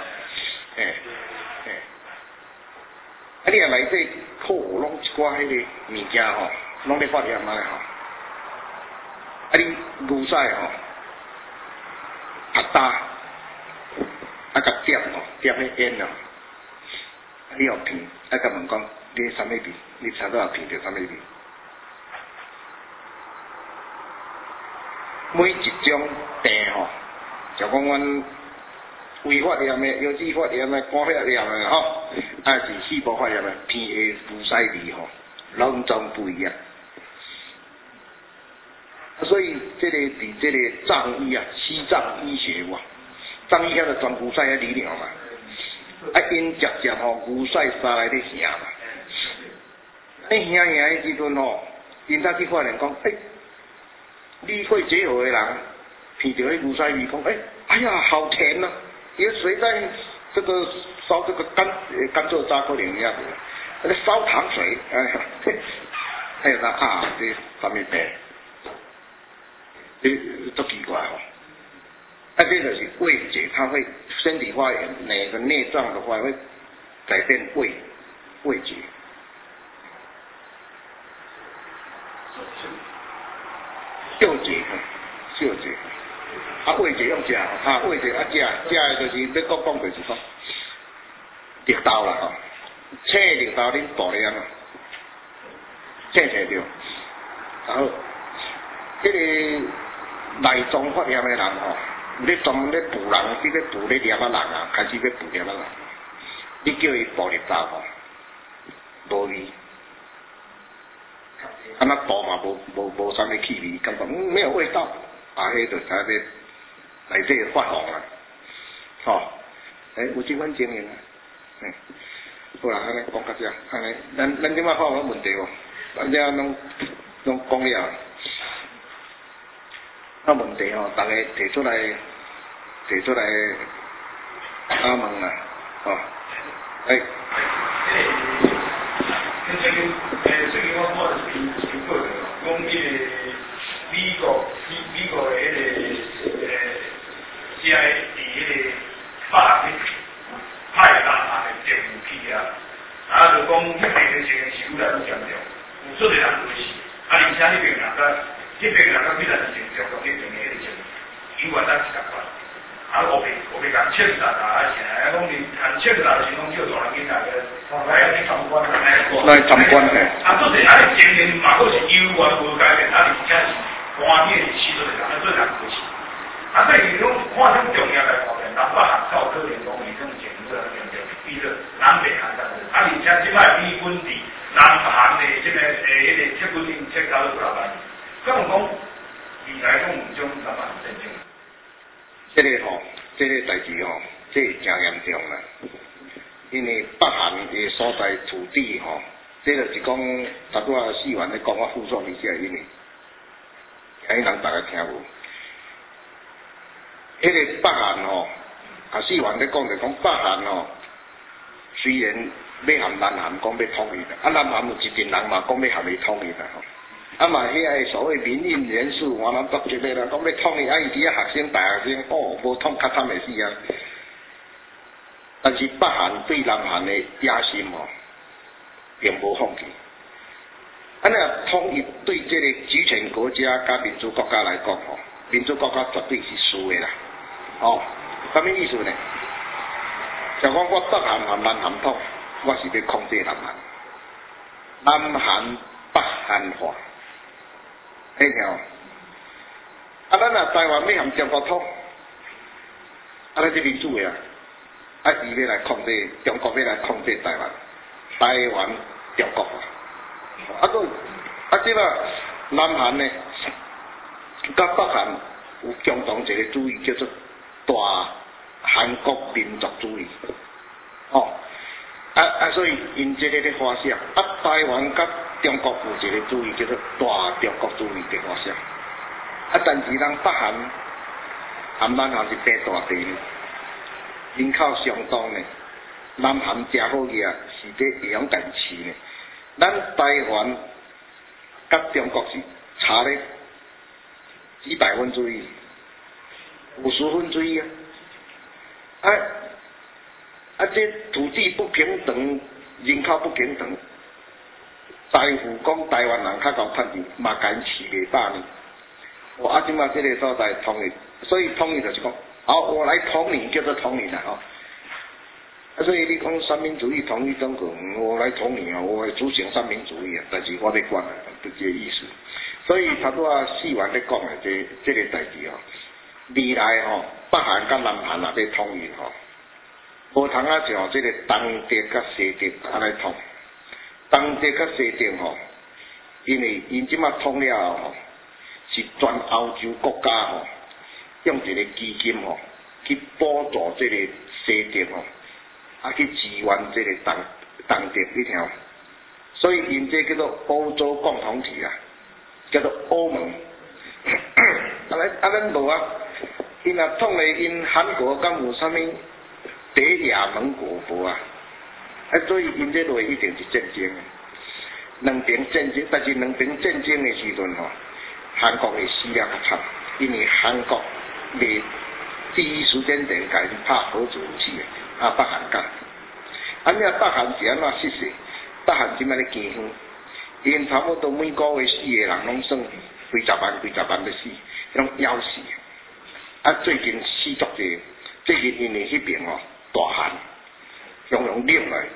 Speaker 1: 啊，你啊内底靠拢一寡迄个物件吼，拢咧发炎啊吼，啊你牛屎吼，拍打，啊甲点吼，点迄烟哦，你互闻，啊甲问讲你啥物味？你查到闻着啥物味？每一种病吼，就讲阮胃发炎的、腰子发炎的、肝发炎的吼，啊是细胞发炎的，鼻的牛屎味吼，拢总不一样。所以这个伫这个藏医啊，西藏医学哇，藏医遐个全牛屎遐理疗嘛，啊因直接吼牛屎杀来咧行嘛，行的时阵吼，因才去发现讲，你会结合的人，闻到迄牛屎味，讲哎呀好甜呐、啊！有谁在这个烧这个甘蔗渣可能一样的，那个烧糖水，还有他啊，这上面病，都奇怪哦。啊，这个是胃结，它会身体发炎，哪个内脏的话会改变胃结。嗅觉，啊味觉用食，味觉食的就是要讲就是讲绿豆啦吼，青绿豆恁大粒啊，青着，然后迄个内脏发炎的人吼，你专门咧捕人，去咧捕咧抓啊人啊，开始要捕抓啊人，你叫伊捕绿豆吼，无味。啊那毒嘛无啥物气味，感觉没有味道，啊，迄就才咧内底发红啊，吼，有这款经验啊，好啦，安尼讲到这，安尼，咱即摆看有问题无？咱这拢讲了，啊问题吼，大家提出来问啦，吼，
Speaker 3: 最近我看一篇报道，讲迄个美国的迄个CIA伫迄个北韩派大麻的电武器啊，啊就讲迄边的情形是愈来愈严重，有做个人会死，啊而且迄边人比咱以前中国迄边的迄个情形，永远咱是共款，啊我袂讲枪杀啊，而且讲你喊枪杀的情况，就大人囡仔个。来去参观，
Speaker 1: 来参观嘿。
Speaker 3: 啊，做者啊，你经验嘛，佫是有缘无改变，而且是关键是起做者人做人回事。啊，所以讲看种重要来发现，南北韩较可能讲伊种情况严重，比着南北韩较多。啊，而且即摆美军伫南韩的即个迄个撤军令撤到都不办，咁讲未来讲唔种南北韩战争。
Speaker 1: 这个代志吼，这真严重啦。因为北韩的所在土地吼，这就是讲，头拄仔四元咧讲，我复述一下，因为今日人大家听无。迄个北韩吼，啊四元咧讲就讲北韩吼，虽然要和南韩讲要统一的，啊南韩有一群人嘛讲要和伊统一的吼，啊嘛遐个所谓民运人士，我们都觉得啦，讲要统一，啊伊伫遐学生、大学生，无统较惨的死啊。但是北韩对南韩的野心哦，并无放弃。啊，那统一对这个集权国家甲民主国家来讲吼，民主国家绝对是输的啦。哦，什么意思呢？就讲我北韩和南韩统，我是要控制南韩，南韩北韩化，听见无？啊，咱啊台湾要和中国统，啊，咱这民主的啊。啊，伊要来控制中国，要来控制台湾，台湾中国啊！啊个啊，即个南韩呢，甲北韩有共同一个主义，叫做大韩国民族主义。哦，所以因这个咧发射，啊，台湾甲中国有一个主义，叫做大中国主义的发射。啊，但是咱北韩和南韩是第大地。人口相当呢，南韩真好个啊，是伫会用电市呢。咱台湾甲中国是差咧几百分之一，有 50%这土地不平等，人口不平等，财富讲台湾人较高趁钱，嘛敢饲袂饱呢。即马这个所在统一，所以统一就是讲，我来统你，叫做统一啦所以你讲三民主义统一中国，我来统你我会主行三民主义但是我在管就这个意思。所以差不多4元咧讲的这个代志未来北韩甲南韩也要统一无通像这个东德甲西德安尼统。东德甲西德因为因即马统了后是全欧洲国家用一个基金去补助这个西德去支援这个东德一条，所以因这叫做欧洲共同体叫做欧盟。咱无因若统了因韩国敢有啥物北亚盟国无所以因这落一定是战争，两边战争，但是两边战争的时阵韩国会死了较惨，因为韩国未第一时间点甲因拍核子武器北韩甲，北韩是安怎失势？北韩即摆咧惊慌，因差不多每个月死的人拢算几十万要死，拢夭死。最近死足济，最近因为迄边大旱，用冷来，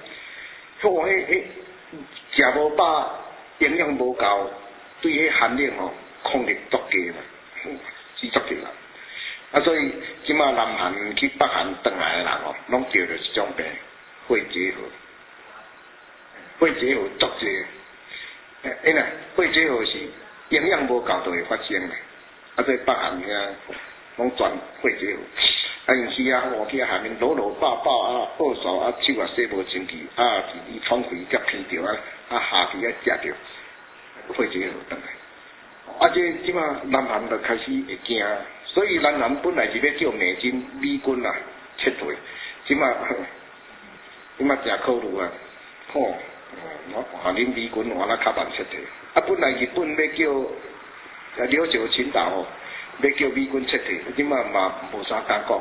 Speaker 1: 食无饱，营养无够，对迄寒冷抗力足低嘛，死足济人。所以即马南韩去北韩转来的人拢叫着一种病，肺结核足济。肺结核是营养无够就会发生的，所以北韩拢全肺结核。因去去下面搂抱握手手洗无清气，伊喘气甲鼻着下去食着肺结核转来。即马南韩就开始会惊，所以南韩本来是要叫美军撤退，即马真考虑我看恁美军较慢撤退。本来日本要叫琉球群岛要叫美军撤退，即马嘛无啥敢讲，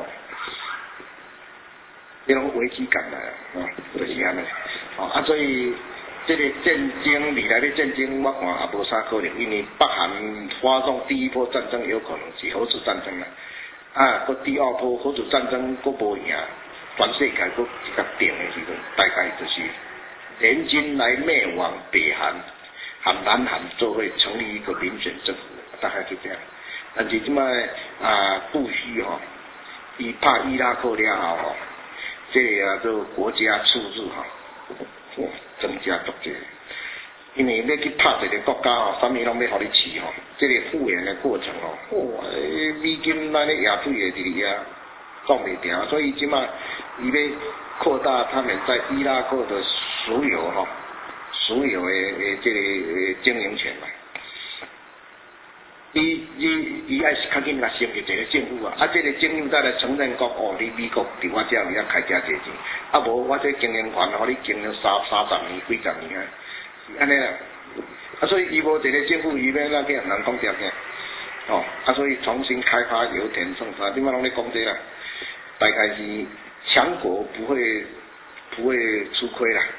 Speaker 1: 迄种危机感就是安尼。所以这个战争未来的战争，我看也无啥可能，因为北韩发动第一波战争有可能是核子战争佫第二波核子战争佫无赢，全世界佫一个定的时阵，大概就是联军来灭亡北韩和南韩，就会成立一个民选政府，大概就这样。但是即摆布希伊拍伊拉克了后这个做国家出入增加足济，因为要去拍一个国家啥物拢要互你饲这个复原的过程美军那咧野水的伫遐撞袂定，所以即摆伊要扩大他们在伊拉克的所有的这个经营权嘛。伊爱是较紧甲成立一个政府这个政府再来承认讲你美国伫我遮有开遮济钱，无我这经营权互你经营30年几十年是安尼啦。所以伊无一个政府，伊要那去人讲条件所以重新开发油田种啥，你嘛拢咧讲这啦，大概是强国不会吃亏啦。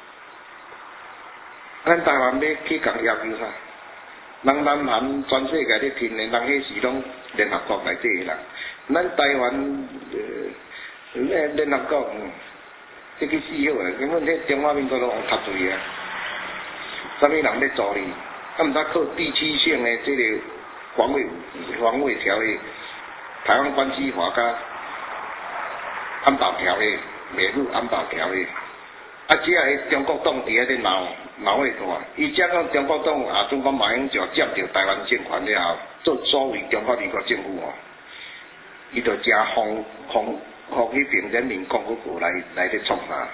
Speaker 1: 咱台湾要去共要求啥？人南韩全世界咧拼的，人迄时拢联合国内底的人，咱台湾联合国这去死好根本这中华民国都用读罪啥物人要助你？毋通靠地区性的这个防卫条约、台湾关系法甲安保条约、美日安保条约。只个中国党伫遐咧闹会大，伊只讲中国党总统马英九接到台湾政权了后，做所谓中华民国政府伊就真互迄边人民共和国来咧创啥，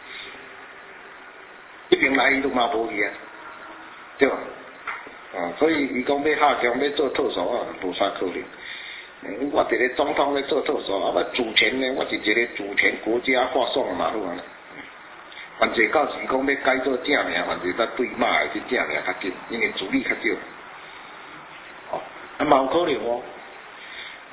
Speaker 1: 迄边来伊都嘛无去对吧？所以伊讲要下强要做特首无啥可能。我一个总统咧做特首，我主权呢，我是一个主权国家化送的马路反正到时讲要改做正名，反正咱对马的是正名较紧，因为主力较少。嘛有可能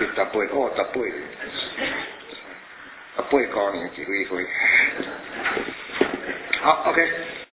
Speaker 1: 18哦18，啊8高年一回回。好 ，OK。